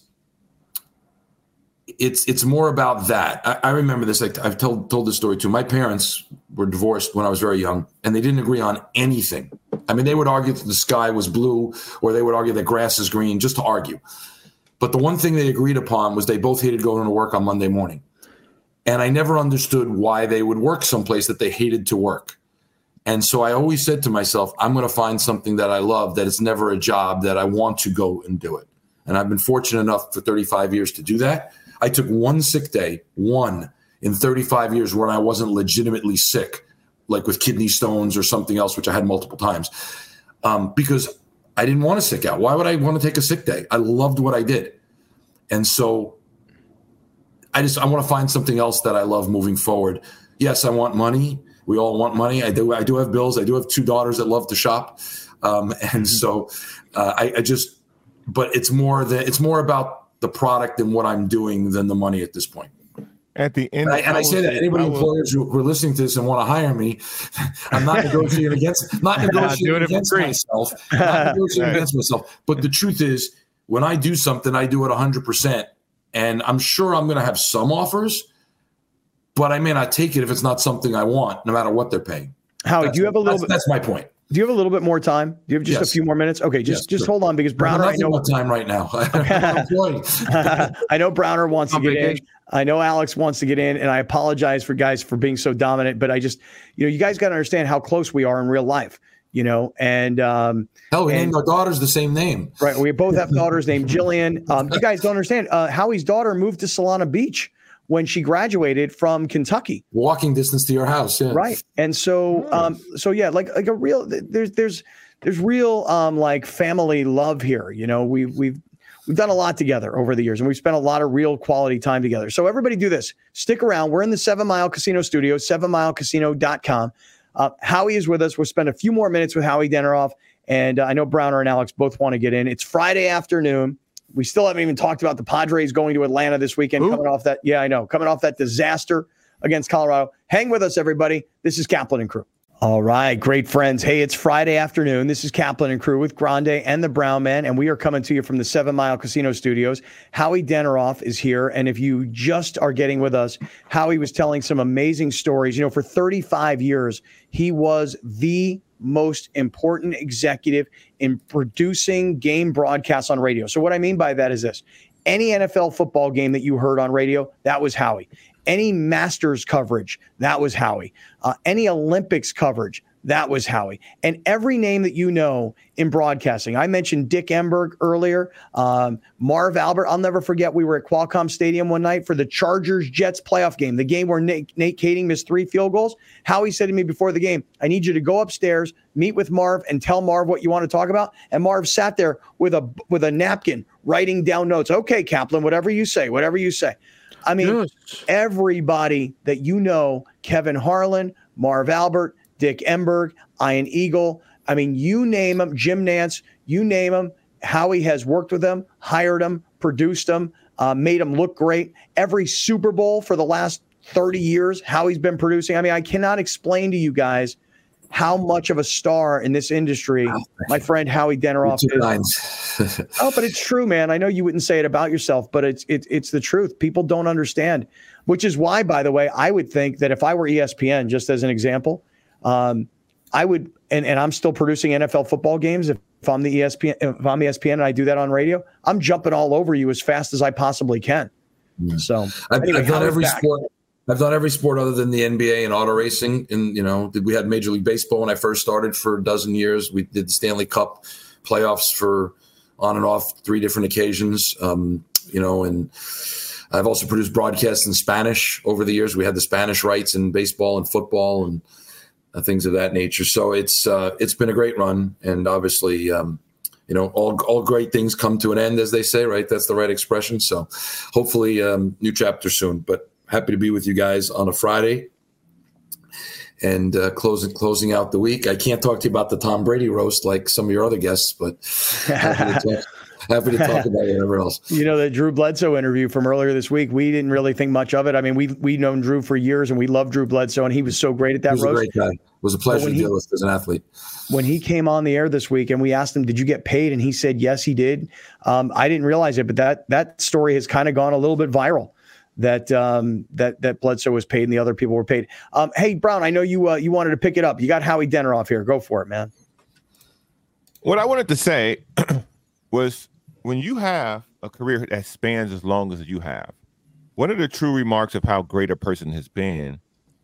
it's it's more about that. I, I remember this. Like I've told told this story too. My parents were divorced when I was very young, and they didn't agree on anything. I mean, they would argue that the sky was blue, or they would argue that grass is green, just to argue. But the one thing they agreed upon was they both hated going to work on Monday morning. And I never understood why they would work someplace that they hated to work. And so I always said to myself, I'm going to find something that I love, that it's never a job, that I want to go and do it. And I've been fortunate enough for thirty-five years to do that. I took one sick day, one in thirty-five years when I wasn't legitimately sick, like with kidney stones or something else, which I had multiple times, um, because I didn't want to sick out. Why would I want to take a sick day? I loved what I did. And so I just, I want to find something else that I love moving forward. Yes, I want money. We all want money. I do. I do have bills. I do have two daughters that love to shop. Um, and so uh, I, I just, but it's more that it's more about the product and what I'm doing than the money at this point. At the end, and I, and I say that anybody employers who are listening to this and want to hire me, I'm not negotiating against, not negotiating against myself, not negotiating right. against myself. But the truth is, when I do something, I do it one hundred percent. And I'm sure I'm going to have some offers, but I may not take it if it's not something I want, no matter what they're paying. Howie, that's, do you have a little that's, bit? That's my point. Do you have a little bit more time? Do you have just yes. a few more minutes? Okay, just yes, just sure. hold on because Browner. I know what time right now. I know Browner wants I'm to get in. I know Alex wants to get in, and I apologize for guys for being so dominant. But I just, you know, you guys got to understand how close we are in real life. You know, and um, hell, we and, named our daughters the same name. Right, we both have daughters named Jillian. Um, you guys don't understand. Uh, Howie's daughter moved to Solana Beach when she graduated from Kentucky. Walking distance to your house, yeah. Right. And so um so yeah, like like a real there's there's there's real um like family love here. You know, we we've we've done a lot together over the years and we've spent a lot of real quality time together. So everybody do this. Stick around. We're in the Seven Mile Casino studio, seven mile casino dot com. Uh, Howie is with us. We'll spend a few more minutes with Howie Deneroff. And uh, I know Browner and Alex both want to get in. It's Friday afternoon. We still haven't even talked about the Padres going to Atlanta this weekend, Ooh. coming off that. Yeah, I know. Coming off that disaster against Colorado. Hang with us, everybody. This is Kaplan and Crew. All right, great friends. Hey, it's Friday afternoon. This is Kaplan and Crew with Grande and the Brown Man, and we are coming to you from the Seven Mile Casino Studios. Howie Deneroff is here, and if you just are getting with us, Howie was telling some amazing stories. You know, for thirty-five years, he was the most important executive in producing game broadcasts on radio. So what I mean by that is this. Any N F L football game that you heard on radio, that was Howie. Any Masters coverage, that was Howie. Uh, any Olympics coverage, that was Howie. And every name that you know in broadcasting. I mentioned Dick Enberg earlier, um, Marv Albert. I'll never forget we were at Qualcomm Stadium one night for the Chargers-Jets playoff game, the game where Nate, Nate Kading missed three field goals. Howie said to me before the game, I need you to go upstairs, meet with Marv, and tell Marv what you want to talk about. And Marv sat there with a with a napkin writing down notes. Okay, Kaplan, whatever you say, whatever you say. I mean, yes. Everybody that you know, Kevin Harlan, Marv Albert, Dick Enberg, Ian Eagle, I mean, you name them, Jim Nance, you name them, Howie has worked with them, hired them, produced them, uh, made them look great. Every Super Bowl for the last thirty years, Howie's been producing. I mean, I cannot explain to you guys how much of a star in this industry my friend Howie Deneroff is. Oh, but it's true, man. I know you wouldn't say it about yourself, but it's it's it's the truth. People don't understand, which is why, by the way, I would think that if I were E S P N, just as an example, um, I would and, and I'm still producing N F L football games, if, if I'm the E S P N, if I'm E S P N and I do that on radio, I'm jumping all over you as fast as I possibly can. Yeah. So I've, anyway, I've done every back. sport. I've done every sport other than the N B A and auto racing. And, you know, we had Major League Baseball when I first started for a dozen years. We did the Stanley Cup playoffs for on and off three different occasions, um, you know, and I've also produced broadcasts in Spanish over the years. We had the Spanish rights in baseball and football and uh, things of that nature. So it's uh, it's been a great run. And obviously, um, you know, all all great things come to an end, as they say, right? That's the right expression. So hopefully um, new chapter soon. But happy to be with you guys on a Friday and uh, closing closing out the week. I can't talk to you about the Tom Brady roast like some of your other guests, but happy to talk, happy to talk about whatever else. You know, the Drew Bledsoe interview from earlier this week, we didn't really think much of it. I mean, we've, we've known Drew for years, and we love Drew Bledsoe, and he was so great at that He's roast. a great guy. It was a pleasure to he, deal with as an athlete. When he came on the air this week and we asked him, did you get paid? And he said, yes, he did. Um, I didn't realize it, but that that story has kind of gone a little bit viral. That um, that that Bledsoe was paid and the other people were paid. Um, hey, Brown, I know you uh, you wanted to pick it up. You got Howie Denner off here. Go for it, man. What I wanted to say was when you have a career that spans as long as you have, one of the true remarks of how great a person has been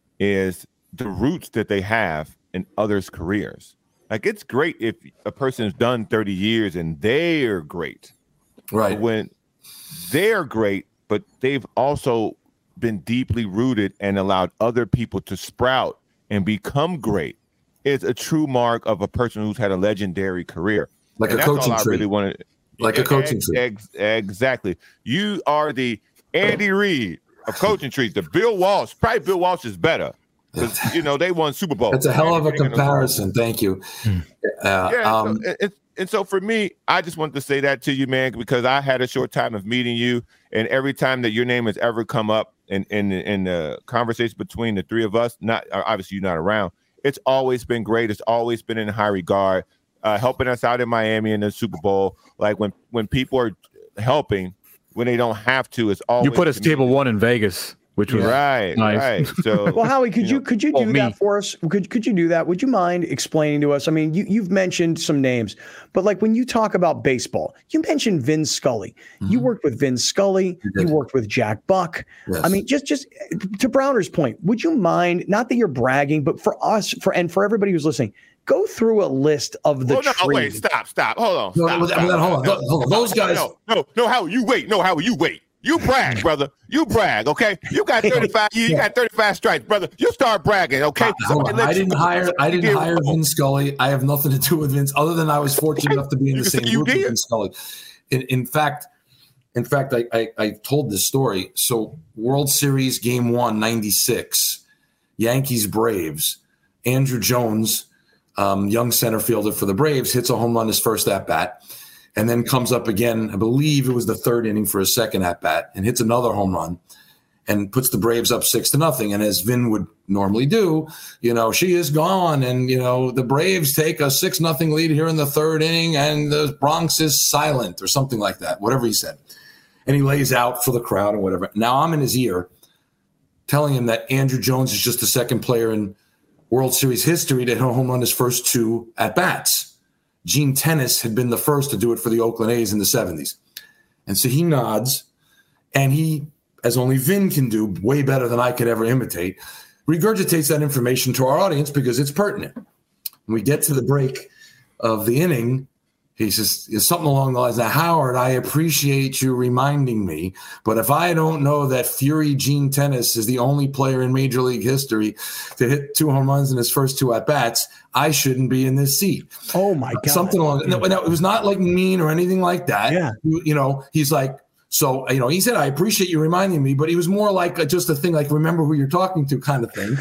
is the roots that they have in others' careers. Like, it's great if a person has done thirty years and they are great. Right. But when they're great, but they've also been deeply rooted and allowed other people to sprout and become great, it's a true mark of a person who's had a legendary career. Like and a that's coaching all I tree. really wanted. Like a coaching ex- tree. Ex- exactly. You are the Andy Reid of coaching trees. The Bill Walsh. Probably Bill Walsh is better because, you know, they won Super Bowl. That's a hell of a comparison. Thank you. Uh, yeah, um, so it, and so for me, I just wanted to say that to you, man, because I had a short time of meeting you, and every time that your name has ever come up in in, in the conversation between the three of us, not obviously you're not around, it's always been great. It's always been in high regard, uh, helping us out in Miami in the Super Bowl. Like when when people are helping when they don't have to, it's always you put us table one in Vegas. Which was right, nice. right. So, well, Howie, could you, you know, could you do oh, that me. for us? Could could you do that? Would you mind explaining to us? I mean, you you've mentioned some names, but like when you talk about baseball, you mentioned Vin Scully. Mm-hmm. You worked with Vin Scully. You, you worked with Jack Buck. Yes. I mean, just just to Browner's point, would you mind? Not that you're bragging, but for us, for and for everybody who's listening, go through a list of the. Oh, no, trees. oh, wait, stop, stop, hold on. No, stop, no, stop, hold on, stop, hold on. Those guys. No, no, no, Howie, you wait. No, Howie, you wait. You brag, brother. You brag, okay? You got thirty-five. You, you got thirty-five strikes, brother. You start bragging, okay? Uh, I didn't you, hire. I didn't hire Vin Scully. I have nothing to do with Vince, other than I was fortunate enough to be in the same group with Vin Scully. In, in fact, in fact, I, I I told this story. So, World Series Game One, ninety-six, Yankees Braves. Andrew Jones, um, young center fielder for the Braves, hits a home run his first at bat. And then comes up again, I believe it was the third inning for his second at-bat, and hits another home run and puts the Braves up six to nothing. And as Vin would normally do, you know, she is gone. And, you know, the Braves take a six nothing lead here in the third inning, and the Bronx is silent or something like that, whatever he said. And he lays out for the crowd and whatever. Now I'm in his ear telling him that Andrew Jones is just the second player in World Series history to hit a home run his first two at-bats. Gene Tennis had been the first to do it for the Oakland A's in the seventies. And so he nods, and he, as only Vin can do, way better than I could ever imitate, regurgitates that information to our audience because it's pertinent. When we get to the break of the inning, he says something along the lines of, Howard, I appreciate you reminding me, but if I don't know that Fury Gene Tennis is the only player in Major League history to hit two home runs in his first two at-bats, I shouldn't be in this seat. Oh, my God. Something along no, no, it was not like mean or anything like that. Yeah. You, you know, he's like, so, you know, he said, I appreciate you reminding me, but he was more like a, just a thing, like, remember who you're talking to kind of thing.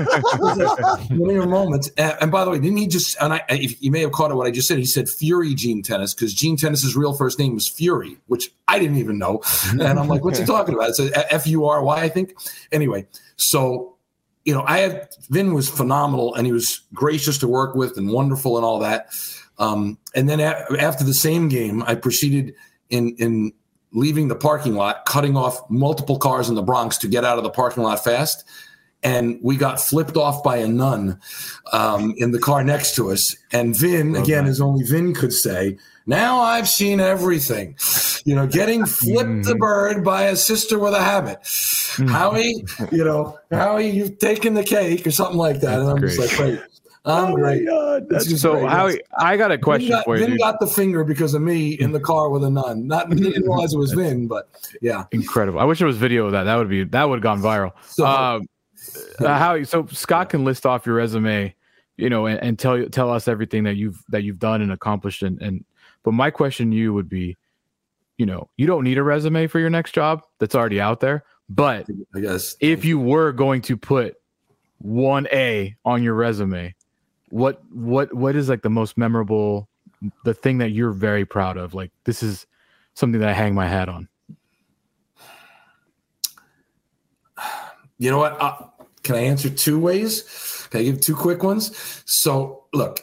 One of your moments. And, and by the way, didn't he just, and I, if you may have caught it what I just said, he said Fury Gene Tennis, because Gene Tennis's real first name was Fury, which I didn't even know. And I'm like, what's he talking about? It's a F U R Y, I think. Anyway, so, you know, I had, Vin was phenomenal, and he was gracious to work with and wonderful and all that. Um, and then a, after the same game, I proceeded in, in, leaving the parking lot, cutting off multiple cars in the Bronx to get out of the parking lot fast. and we got flipped off by a nun um, in the car next to us. And Vin, again, as only Vin could say, now I've seen everything. You know, getting flipped the bird by a sister with a habit. Howie, you know, Howie, you've taken the cake or something like that. And I'm That's just like, great. I'm Oh great. my God, that's This is So great. Howie, I got a question Vin got, for you. Vin dude. got the finger because of me in the car with a nun. Not didn't realize it was Vin, but yeah. Incredible. I wish there was video of that. That would be that would have gone viral. So- um, uh, Howie, so Scott can list off your resume, you know, and, and tell tell us everything that you've that you've done and accomplished. And, and but my question to you would be, you know, you don't need a resume for your next job that's already out there. But I guess if you were going to put one A on your resume, what what what is like the most memorable, the thing that you're very proud of? Like, this is something that I hang my hat on. You know what? Uh, can I answer two ways? Can I give two quick ones? So, look,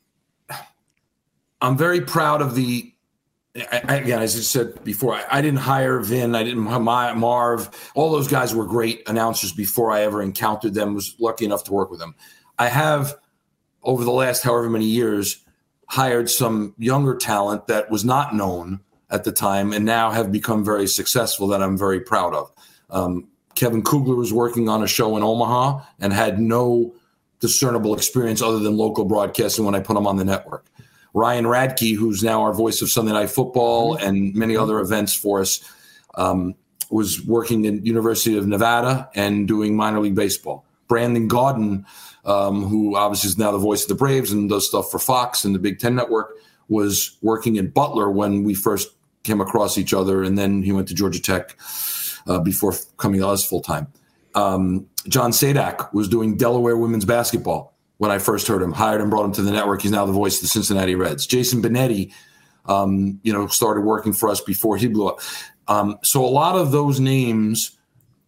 I'm very proud of the. I, I, again, as I said before, I, I didn't hire Vin. I didn't Marv. All those guys were great announcers before I ever encountered them. Was lucky enough to work with them. I have, over the last however many years, hired some younger talent that was not known at the time and now have become very successful that I'm very proud of. Um, Kevin Kugler was working on a show in Omaha and had no discernible experience other than local broadcasting when I put him on the network. Ryan Radke, who's now our voice of Sunday Night Football and many other events for us, um, was working in University of Nevada and doing minor league baseball. Brandon Gaudin, um, who obviously is now the voice of the Braves and does stuff for Fox and the Big Ten Network, was working in Butler when we first came across each other, and then he went to Georgia Tech uh, before coming to us full-time. Um, John Sadak was doing Delaware women's basketball when I first heard him, hired him, brought him to the network. He's now the voice of the Cincinnati Reds. Jason Benetti, um, you know, started working for us before he blew up. Um, so a lot of those names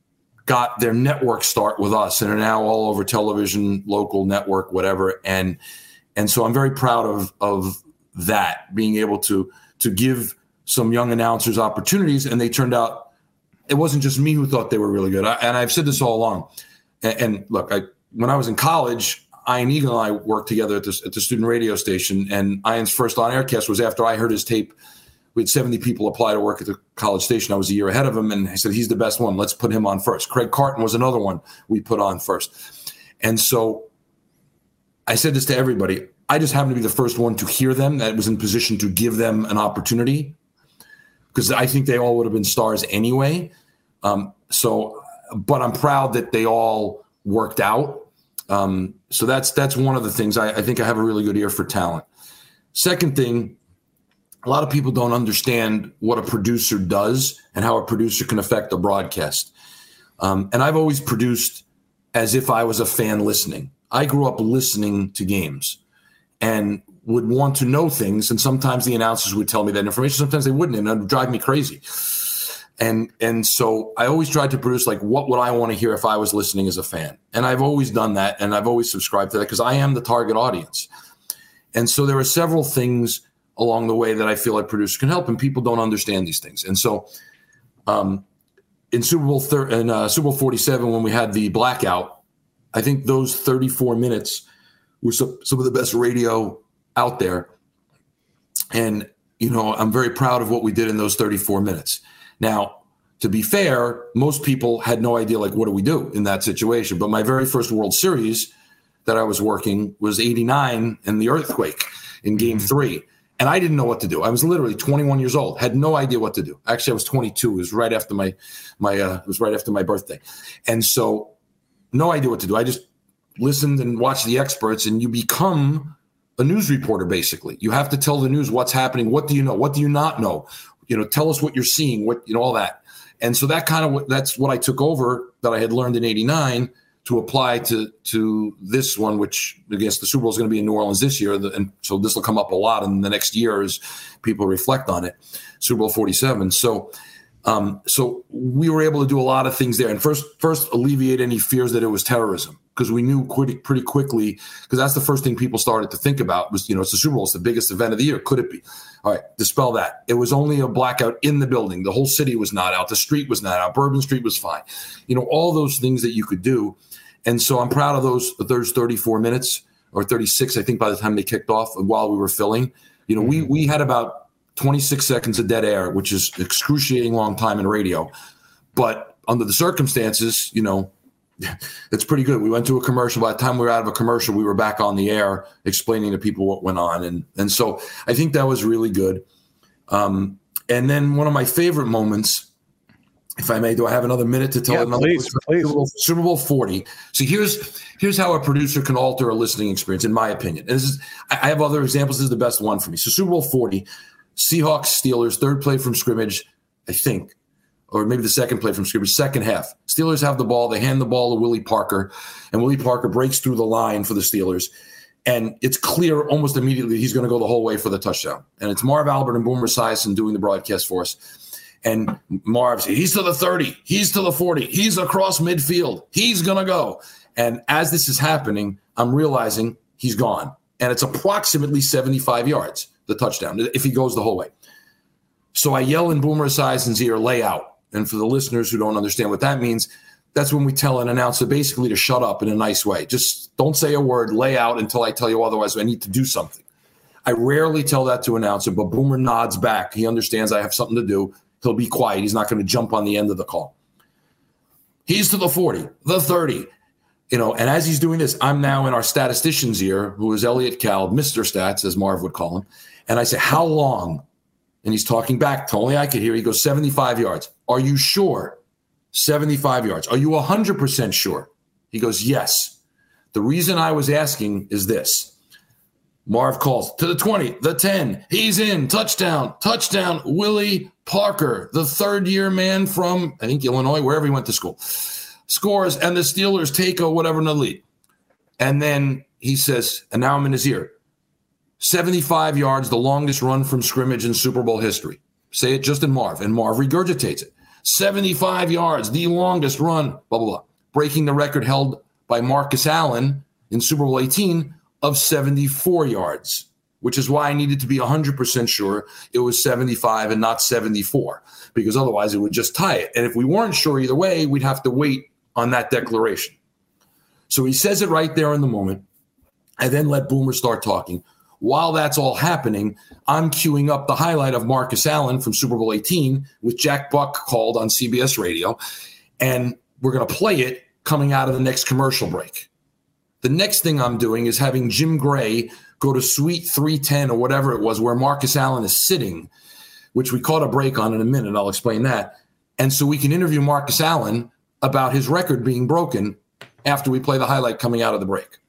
got their network start with us and are now all over television, local network, whatever. And and so I'm very proud of of that, being able to to give some young announcers opportunities. And they turned out, it wasn't just me who thought they were really good. I, and I've said this all along. And, and look, I when I was in college, Ian Eagle and I worked together at, this, at the student radio station, and Ian's first on-air cast was after I heard his tape. We had seventy people apply to work at the college station. I was a year ahead of him, and I said, he's the best one. Let's put him on first. Craig Carton was another one we put on first. And so I said this to everybody. I just happened to be the first one to hear them that was in position to give them an opportunity, because I think they all would have been stars anyway. Um, so, but I'm proud that they all worked out. Um, so that's that's one of the things. I, I think I have a really good ear for talent. Second thing, a lot of people don't understand what a producer does and how a producer can affect a broadcast. Um, and I've always produced as if I was a fan listening. I grew up listening to games and would want to know things. And sometimes the announcers would tell me that information. Sometimes they wouldn't, and it would drive me crazy. And and so I always tried to produce, like, what would I want to hear if I was listening as a fan? And I've always done that, and I've always subscribed to that because I am the target audience. And so there are several things along the way that I feel a producer can help, and people don't understand these things. And so um, in Super Bowl thir- in uh, Super Bowl forty-seven, when we had the blackout, I think those thirty-four minutes were some, some of the best radio out there. And, you know, I'm very proud of what we did in those thirty-four minutes. Now, to be fair, most people had no idea, like, what do we do in that situation? But my very first World Series that I was working was eighty-nine and the earthquake in game three. And I didn't know what to do. I was literally twenty-one years old, had no idea what to do. Actually, I was twenty-two. It was right after my, my uh, it was right after my birthday. And so no idea what to do. I just listened and watched the experts, and you become a news reporter, basically. You have to tell the news what's happening. What do you know? What do you not know? You know, tell us what you're seeing, what, you know, all that. And so that kind of, that's what I took over that I had learned in eighty-nine to apply to to this one, which I guess the Super Bowl is going to be in New Orleans this year. And so this will come up a lot in the next year as people reflect on it, Super Bowl forty-seven. So um, so we were able to do a lot of things there. And first, first alleviate any fears that it was terrorism, because we knew pretty, pretty quickly, because that's the first thing people started to think about was, you know, it's the Super Bowl. It's the biggest event of the year. Could it be? All right, dispel that. It was only a blackout in the building. The whole city was not out. The street was not out. Bourbon Street was fine. You know, all those things that you could do. And so I'm proud of those, those thirty-four minutes or thirty-six, I think, by the time they kicked off while we were filling. You know, we we had about twenty-six seconds of dead air, which is excruciating long time in radio. But under the circumstances, you know, it's pretty good. We went to a commercial. By the time we were out of a commercial, we were back on the air explaining to people what went on. And and so I think that was really good. Um, and then one of my favorite moments, if I may, do I have another minute to tell yeah, another please, please. Super Bowl, Super Bowl forty. So here's here's how a producer can alter a listening experience, in my opinion. And this is I I have other examples. This is the best one for me. So Super Bowl forty, Seahawks, Steelers, third play from scrimmage, I think, or maybe the second play from scrimmage, second half. Steelers have the ball. They hand the ball to Willie Parker, and Willie Parker breaks through the line for the Steelers. And it's clear almost immediately he's going to go the whole way for the touchdown. And it's Marv Albert and Boomer Esiason doing the broadcast for us. And Marv says, he's to the thirty, he's to the forty, he's across midfield, he's going to go. And as this is happening, I'm realizing he's gone. And it's approximately seventy-five yards, the touchdown, if he goes the whole way. So I yell in Boomer Esiason's ear, lay out. And for the listeners who don't understand what that means, that's when we tell an announcer basically to shut up in a nice way. Just don't say a word, lay out until I tell you otherwise. I need to do something. I rarely tell that to an announcer, but Boomer nods back. He understands I have something to do. He'll be quiet. He's not going to jump on the end of the call. He's to the forty, the thirty. You know, and as he's doing this, I'm now in our statistician's ear, who is Elliot Cal, Mister Stats, as Marv would call him. And I say, how long? And he's talking back to only I could hear. He goes, seventy-five yards. Are you sure? seventy-five yards. Are you one hundred percent sure? He goes, yes. The reason I was asking is this. Marv calls to the twenty, the ten. He's in. Touchdown. Touchdown. Willie Parker, the third-year man from, I think, Illinois, wherever he went to school, scores, and the Steelers take a whatever in the lead. And then he says, and now I'm in his ear, seventy-five yards, the longest run from scrimmage in Super Bowl history. Say it just in Marv, and Marv regurgitates it. seventy-five yards, the longest run, blah, blah, blah. Breaking the record held by Marcus Allen in Super Bowl eighteen of seventy-four yards, which is why I needed to be one hundred percent sure it was seventy-five and not seventy-four, because otherwise it would just tie it. And if we weren't sure either way, we'd have to wait on that declaration. So he says it right there in the moment. I then let Boomer start talking. While that's all happening, I'm queuing up the highlight of Marcus Allen from Super Bowl eighteen, with Jack Buck called on C B S Radio, and we're going to play it coming out of the next commercial break. The next thing I'm doing is having Jim Gray go to Suite three ten or whatever it was where Marcus Allen is sitting, which we caught a break on in a minute. I'll explain that. And so we can interview Marcus Allen about his record being broken after we play the highlight coming out of the break.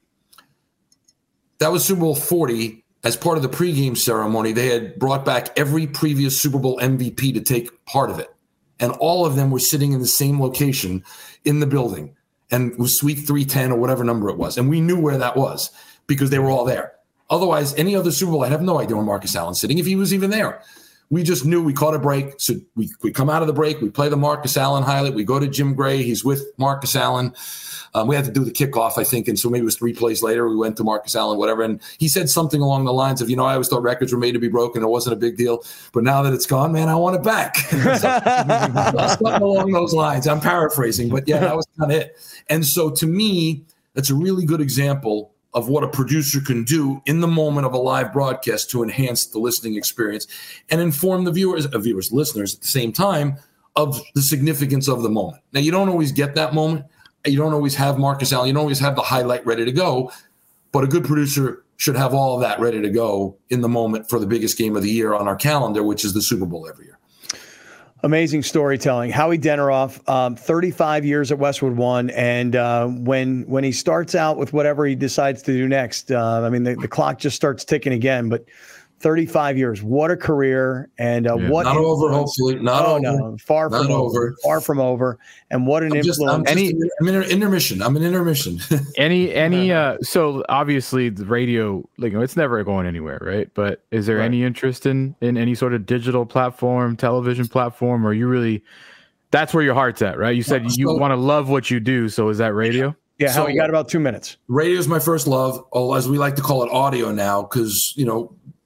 That was Super Bowl forty. As part of the pregame ceremony, they had brought back every previous Super Bowl M V P to take part of it. And all of them were sitting in the same location in the building. And it was Suite three ten or whatever number it was. And we knew where that was because they were all there. Otherwise, any other Super Bowl, I'd have no idea where Marcus Allen's sitting if he was even there. We just knew we caught a break. So we, we come out of the break. We play the Marcus Allen highlight. We go to Jim Gray. He's with Marcus Allen. Um, we had to do the kickoff, I think. And so maybe it was three plays later. We went to Marcus Allen, whatever. And he said something along the lines of, you know, I always thought records were made to be broken. It wasn't a big deal. But now that it's gone, man, I want it back. Something along those lines. I'm paraphrasing. But yeah, that was kind of it. And so to me, that's a really good example of what a producer can do in the moment of a live broadcast to enhance the listening experience and inform the viewers, uh, viewers, listeners at the same time of the significance of the moment. Now, you don't always get that moment. You don't always have Marcus Allen. You don't always have the highlight ready to go. But a good producer should have all of that ready to go in the moment for the biggest game of the year on our calendar, which is the Super Bowl every year. Amazing storytelling. Howie Deneroff, um, thirty-five years at Westwood One, and uh, when when he starts out with whatever he decides to do next, uh, I mean, the, the clock just starts ticking again, but thirty-five years, what a career, and uh, yeah, what not over, hopefully, not oh, over, no, far not from over. over, far from over, and what an I'm just, influence. I'm, just, Any, I'm in intermission. I'm an intermission. any, any. Uh, so obviously, the radio, like, it's never going anywhere, right? But is there Right. any interest in in any sort of digital platform, television platform, or you really? That's where your heart's at, right? You said So- you want to love what you do, so is that radio? Yeah, So- Howie, got about two minutes. Radio is my first love, or as we like to call it, audio now, because, you know,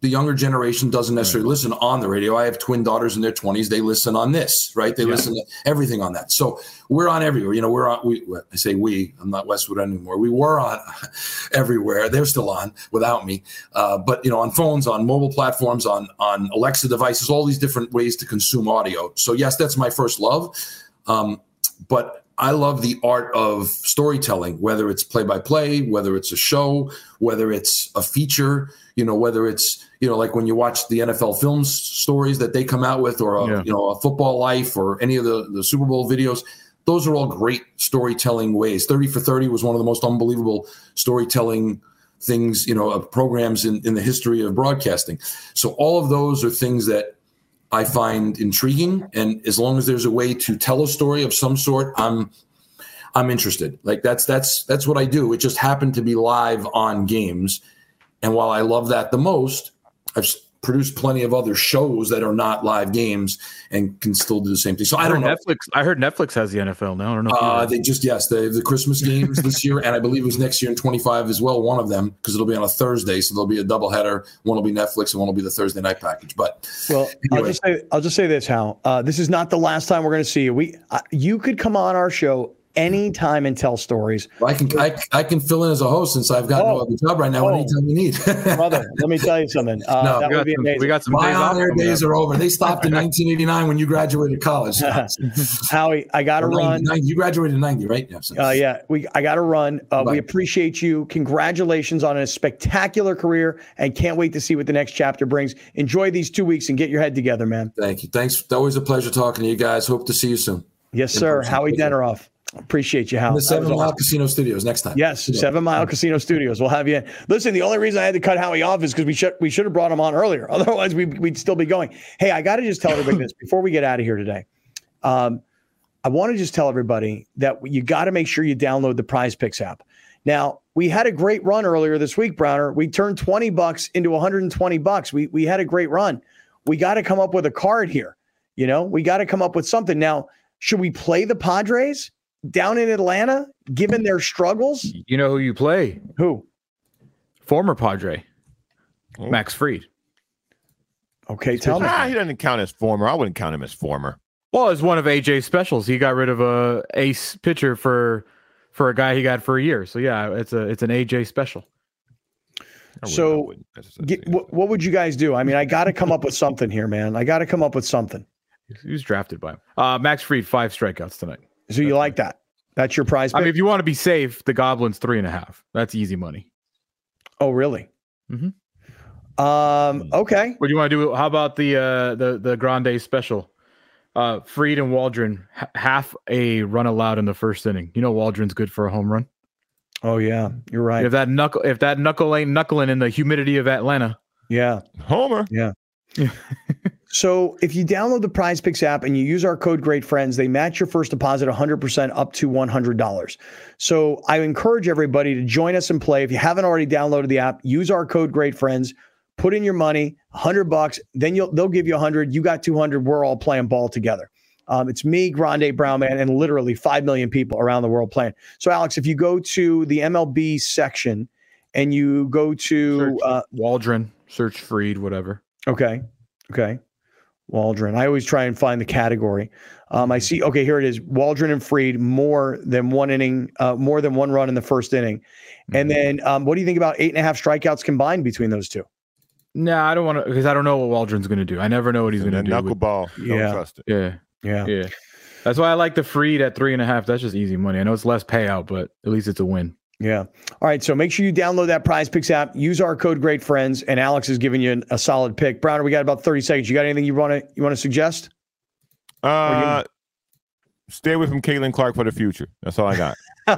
the younger generation doesn't necessarily listen on the radio. I have twin daughters in their twenties. They listen on this, right? They yeah. listen to everything on that. So we're on everywhere. You know, we're on, we, I say we, I'm not Westwood anymore. We were on everywhere. They're still on without me. Uh, but, you know, on phones, on mobile platforms, on, on Alexa devices, all these different ways to consume audio. So yes, that's my first love. Um, but I love the art of storytelling, whether it's play-by-play, whether it's a show, whether it's a feature, you know, whether it's, you know, like when you watch the N F L films stories that they come out with, or, a, yeah. you know, a Football Life or any of the, the Super Bowl videos. Those are all great storytelling ways. thirty for thirty was one of the most unbelievable storytelling things, you know, uh, programs in, in the history of broadcasting. So all of those are things that I find intriguing. And as long as there's a way to tell a story of some sort, I'm I'm interested. Like that's that's that's what I do. It just happened to be live on games. And while I love that the most, I've produced plenty of other shows that are not live games and can still do the same thing. So I, I don't know. Netflix. I heard Netflix has the N F L now. I don't know. Uh, they just yes, the the Christmas games this year, and I believe it was next year in twenty-five as well. One of them, because it'll be on a Thursday, so there'll be a doubleheader. One will be Netflix, and one will be the Thursday night package. But well, anyway. I'll just say I'll just say this, Hal. Uh, this is not the last time we're going to see you. We uh, you could come on our show anytime and tell stories. Well, I can I, I can fill in as a host since I've got oh, no other job right now. Oh, anytime you need, brother. Let me tell you something. Uh, no, that would be some, amazing. We got some My days on-air days are over. They stopped in nineteen eighty-nine when you graduated college. Howie, I got to run. ninety, you graduated in ninety, right? Yeah. So. Uh, yeah, we I got to run. Uh, we appreciate you. Congratulations on a spectacular career, and can't wait to see what the next chapter brings. Enjoy these two weeks and get your head together, man. Thank you. Thanks. Always a pleasure talking to you guys. Hope to see you soon. Yes, sir. Howie Deneroff. Appreciate you, Hal. In the Seven Mile awesome. Casino Studios next time. Yes, yeah. Seven Mile Casino Studios. We'll have you in. Listen, the only reason I had to cut Howie off is because we should we should have brought him on earlier. Otherwise, we, we'd still be going. Hey, I got to just tell everybody this before we get out of here today. Um, I want to just tell everybody that you got to make sure you download the Prize Picks app. Now, we had a great run earlier this week, Browner. We turned twenty bucks into one hundred twenty bucks. We we had a great run. We got to come up with a card here. You know, we got to come up with something. Now, should we play the Padres down in Atlanta, given their struggles? You know who you play? Who? Former Padre, oh. Max Fried. Okay, tell me. Ah, he doesn't count as former. I wouldn't count him as former. Well, it's one of A J's specials. He got rid of a ace pitcher for for a guy he got for a year. So yeah, it's a it's an A J special. So get, what, what would you guys do? I mean, I got to come up with something here, man. I got to come up with something. He was drafted by him. Uh, Max Fried, five strikeouts tonight. So you like that? That's your prize pick? I mean, if you want to be safe, the Goblins three and a half. That's easy money. Oh, really? Mm-hmm. Um. Okay. What do you want to do? How about the uh, the the Grande special? Uh, Fried and Waldron ha- half a run allowed in the first inning. You know Waldron's good for a home run. Oh yeah, you're right. If that knuckle, if that knuckle ain't knuckling in the humidity of Atlanta, yeah, homer. Yeah. So if you download the Prize Picks app and you use our code Great Friends, they match your first deposit one hundred percent up to one hundred dollars. So I encourage everybody to join us and play. If you haven't already downloaded the app, use our code Great Friends. Put in your money, one hundred bucks. Then you'll they'll give you one hundred. You got two hundred. We're all playing ball together. Um, it's me, Grande, Brown Man, and literally five million people around the world playing. So Alex, if you go to the M L B section and you go to search uh, Waldron, search Fried, whatever. Okay. Okay. Waldron. I always try and find the category. Um, I see. Okay, here it is. Waldron and Fried more than one inning, uh, more than one run in the first inning. Mm-hmm. And then um, what do you think about eight and a half strikeouts combined between those two? No, nah, I don't want to because I don't know what Waldron's going to do. I never know what he's going to do. Knuckleball. Don't yeah. trust it. Yeah. Yeah. Yeah. That's why I like the Fried at three and a half. That's just easy money. I know it's less payout, but at least it's a win. Yeah. All right. So make sure you download that Prize Picks app. Use our code Great Friends, and Alex is giving you a solid pick. Browner, we got about thirty seconds. You got anything you want to you want to suggest? Uh, stay away from Caitlin Clark for the future. That's all I got.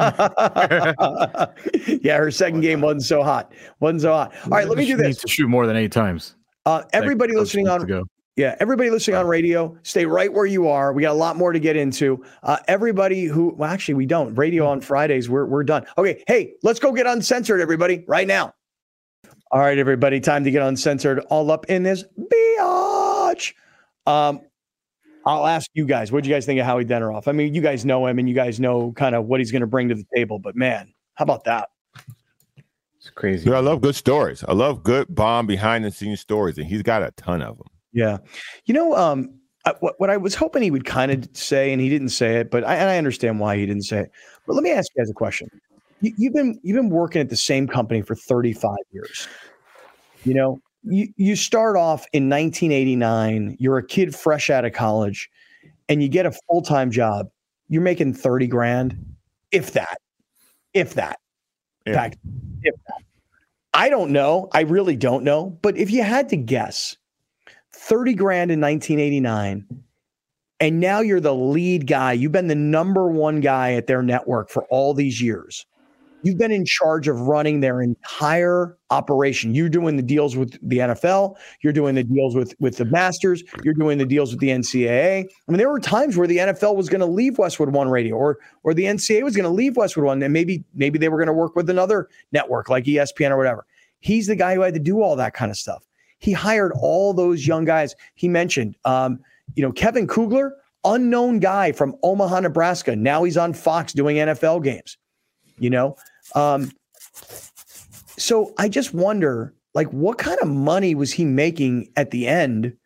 Yeah, her second game wasn't so hot. Wasn't so hot. All right, let me do this. Needs to shoot more than eight times. Uh, everybody like, listening on. Yeah, everybody listening on radio, stay right where you are. We got a lot more to get into. Uh, everybody who, well, actually, we don't. Radio on Fridays, we're we're done. Okay, hey, let's go get uncensored, everybody, right now. All right, everybody, time to get uncensored. All up in this biatch. Um, I'll ask you guys, what do you guys think of Howie Deneroff? I mean, you guys know him, and you guys know kind of what he's going to bring to the table. But man, how about that? It's crazy. Dude, I love good stories. I love good bomb behind the scenes stories, and he's got a ton of them. Yeah. You know, um, I, what, what I was hoping he would kind of say, and he didn't say it, but I, and I understand why he didn't say it. But let me ask you guys a question. You, you've been you've been working at the same company for thirty-five years. You know, you, you start off in nineteen eighty-nine. You're a kid fresh out of college, and you get a full-time job. You're making thirty grand, if that, if that. Yeah. In fact, if that. I don't know. I really don't know. But if you had to guess, thirty grand in nineteen eighty-nine, and now you're the lead guy. You've been the number one guy at their network for all these years. You've been in charge of running their entire operation. You're doing the deals with the N F L. You're doing the deals with, with the Masters. You're doing the deals with the N C double A. I mean, there were times where the N F L was going to leave Westwood One Radio, or or the N C double A was going to leave Westwood One, and maybe maybe they were going to work with another network like E S P N or whatever. He's the guy who had to do all that kind of stuff. He hired all those young guys. He mentioned, um, you know, Kevin Kugler, unknown guy from Omaha, Nebraska. Now he's on Fox doing N F L games. You know, um, so I just wonder, like, what kind of money was he making at the end?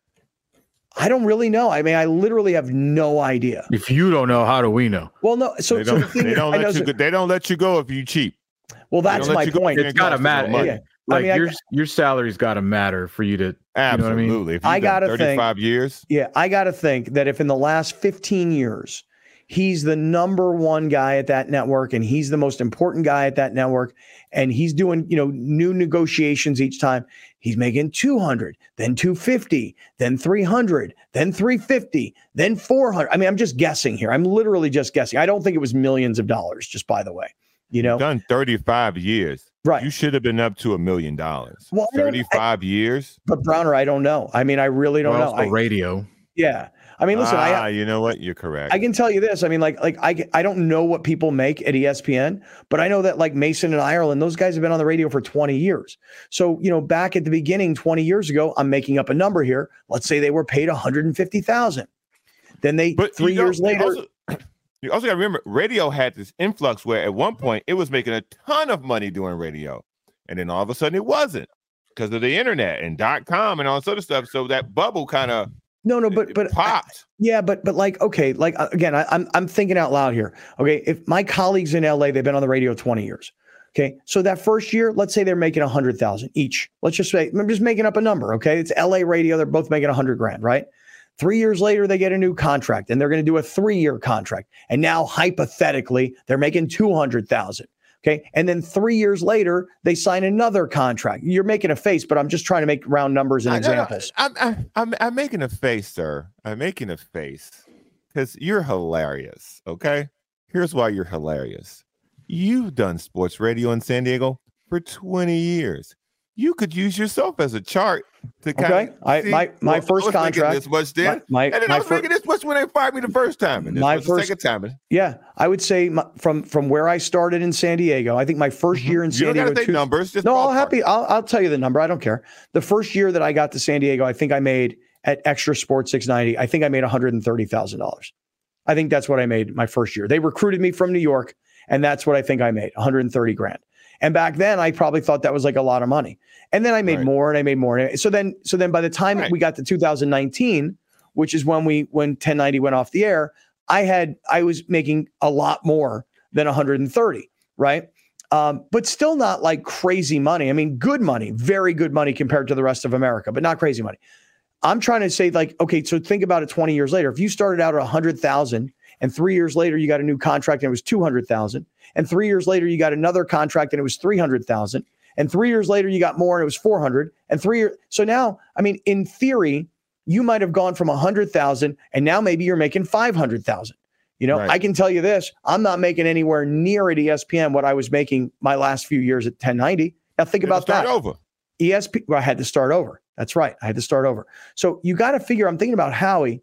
I don't really know. I mean, I literally have no idea. If you don't know, how do we know? Well, no. So, They so don't, the thing they is, don't I let know you so- go, they don't let you go if you cheap. well, They that's don't let my you go point. if It's it got to costs matter. no money. Yeah. Like I mean, I- your your salary's got to matter for you to. You know what I mean? Absolutely. If you've I done gotta think- thirty-five years. Yeah, I got to think that if in the last fifteen years, he's the number one guy at that network, and he's the most important guy at that network, and he's doing, you know, new negotiations each time, he's making two hundred, then two fifty, then three hundred, then three fifty, then four hundred. I mean, I'm just guessing here. I'm literally just guessing. I don't think it was millions of dollars, just by the way, you know, You've done thirty-five years. right. You should have been up to a million dollars. Well, I don't- thirty-five years. But Browner, I don't know. I mean, I really don't Well, know. also I- radio. yeah. I mean, listen, ah, I, you know what? You're correct. I can tell you this. I mean, like, like I, I don't know what people make at E S P N, but I know that like Mason and Ireland, those guys have been on the radio for twenty years. So, you know, back at the beginning, twenty years ago, I'm making up a number here. Let's say they were paid one hundred fifty thousand. Then they, But three you know, years you later, also, you also got to remember, radio had this influx where at one point it was making a ton of money doing radio, and then all of a sudden it wasn't because of the internet and dot com and all this other stuff. So that bubble kind of no, no, but, but popped. yeah, but, but like, okay, like uh, again, I, I'm, I'm thinking out loud here. Okay. If my colleagues in L A, they've been on the radio twenty years. Okay. So that first year, let's say they're making a hundred thousand each. Let's just say, I'm just making up a number. Okay. It's L A radio. They're both making a hundred grand, right? Three years later, they get a new contract and they're going to do a three-year contract. And now hypothetically, they're making two hundred thousand. Okay. And then three years later, they sign another contract. You're making a face, but I'm just trying to make round numbers and I- no, no, examples. I'm, I'm, I'm, I'm making a face, sir. I'm making a face because you're hilarious. Okay. Here's why you're hilarious. You've done sports radio in San Diego for twenty years. You could use yourself as a chart to kind Okay. of I- see, my- my well, first I was making contract- this much then, My, and then my I was fir- making this much when they fired me the first time, and this My was first- the second time. yeah, I would say my, from from where I started in San Diego, I think my first year in You San don't Diego. gotta say two- numbers. Just no, I'll ballpark. happy. I'll, I'll tell you the number. I don't care. The first year that I got to San Diego, I think I made at Extra Sports six ninety. I think I made one hundred thirty thousand dollars. I think that's what I made my first year. They recruited me from New York, and that's what I think I made one hundred thirty grand. And back then, I probably thought that was like a lot of money. And then I made Right. more, and I made more. So then, so then, by the time Right. we got to two thousand nineteen, which is when we when ten ninety went off the air, I had I was making a lot more than one hundred thirty, right? Um, but still not like crazy money. I mean, good money, very good money compared to the rest of America, but not crazy money. I'm trying to say, like, okay, so think about it twenty years later. If you started out at one hundred thousand and three years later you got a new contract and it was two hundred thousand, and three years later you got another contract and it was three hundred thousand, and three years later you got more and it was four hundred, and three years. So now, I mean, in theory, you might have gone from one hundred thousand and now maybe you're making five hundred thousand. You know, Right. I can tell you this, I'm not making anywhere near at E S P N what I was making my last few years at ten ninety. Now think You had to about start that. over. E S P, well, I had to start over. That's right. I had to start over. So you got to figure, I'm thinking about Howie.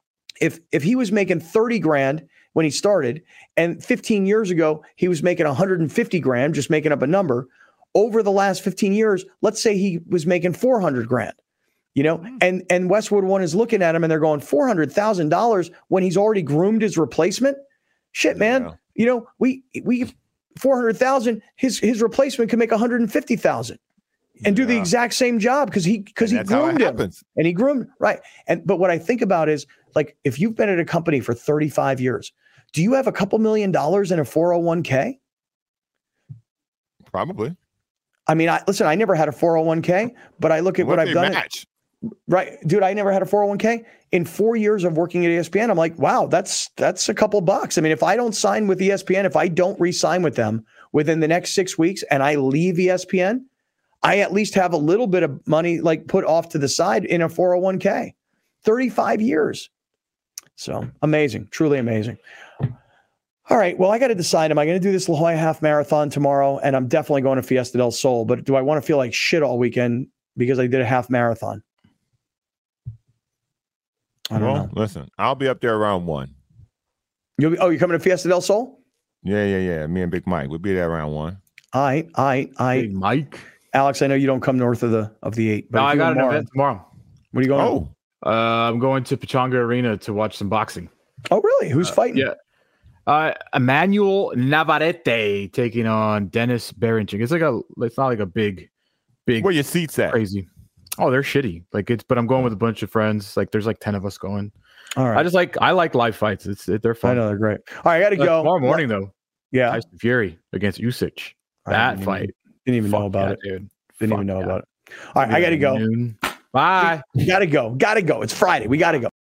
If if he was making thirty grand when he started, and fifteen years ago, he was making one hundred fifty grand, just making up a number, over the last fifteen years, let's say he was making four hundred grand, you know, and, and Westwood One is looking at him and they're going four hundred thousand dollars when he's already groomed his replacement. Shit, man. Yeah. You know, we, we, four hundred thousand, his his replacement can make one hundred fifty thousand and do the Yeah. exact same job because he because he And that's how it groomed him. happens. And he groomed right. And but what I think about is like if you've been at a company for thirty-five years, do you have a couple million dollars in a four oh one k? Probably. I mean, I listen, I never had a four oh one k, but I look at what, What I've they done. match? Right. Dude, I never had a four oh one k. In four years of working at E S P N, I'm like, wow, that's that's a couple bucks. I mean, if I don't sign with E S P N, if I don't re-sign with them within the next six weeks and I leave E S P N, I at least have a little bit of money like put off to the side in a four oh one k. thirty-five years. So amazing, truly amazing. All right. Well, I got to decide. Am I going to do this La Jolla half marathon tomorrow? And I'm definitely going to Fiesta del Sol. But do I want to feel like shit all weekend because I did a half marathon? I don't Well, know. listen, I'll be up there around one. You'll be, oh, you're coming to Fiesta del Sol? Yeah, yeah, yeah. Me and Big Mike, we'll be there around one. I, I, I, Hey, Mike. Alex, I know you don't come north of the of the eight. But No, if I you got go an tomorrow- event tomorrow. What are you going? Oh, Uh, I'm going to Pechanga Arena to watch some boxing. Oh, really? Who's fighting? Yeah. Uh, Emmanuel Navarrete taking on Dennis Berrington. It's like a, it's not like a big, big, where your seats at? crazy. Oh, they're shitty. Like it's, but I'm going with a bunch of friends. Like there's like ten of us going. All right. I just like, I like live fights. It's, it, they're I fun. know they're great. All right, I got to Uh, go. tomorrow morning though, Yeah. Tyson Fury against Usyk. I That didn't fight. Even, didn't even know Fuck about yeah, it. dude. Didn't Fuck even know yeah. about it. All right, I got to go. Noon. Bye. Got to go. Got to go. It's Friday. We got to go.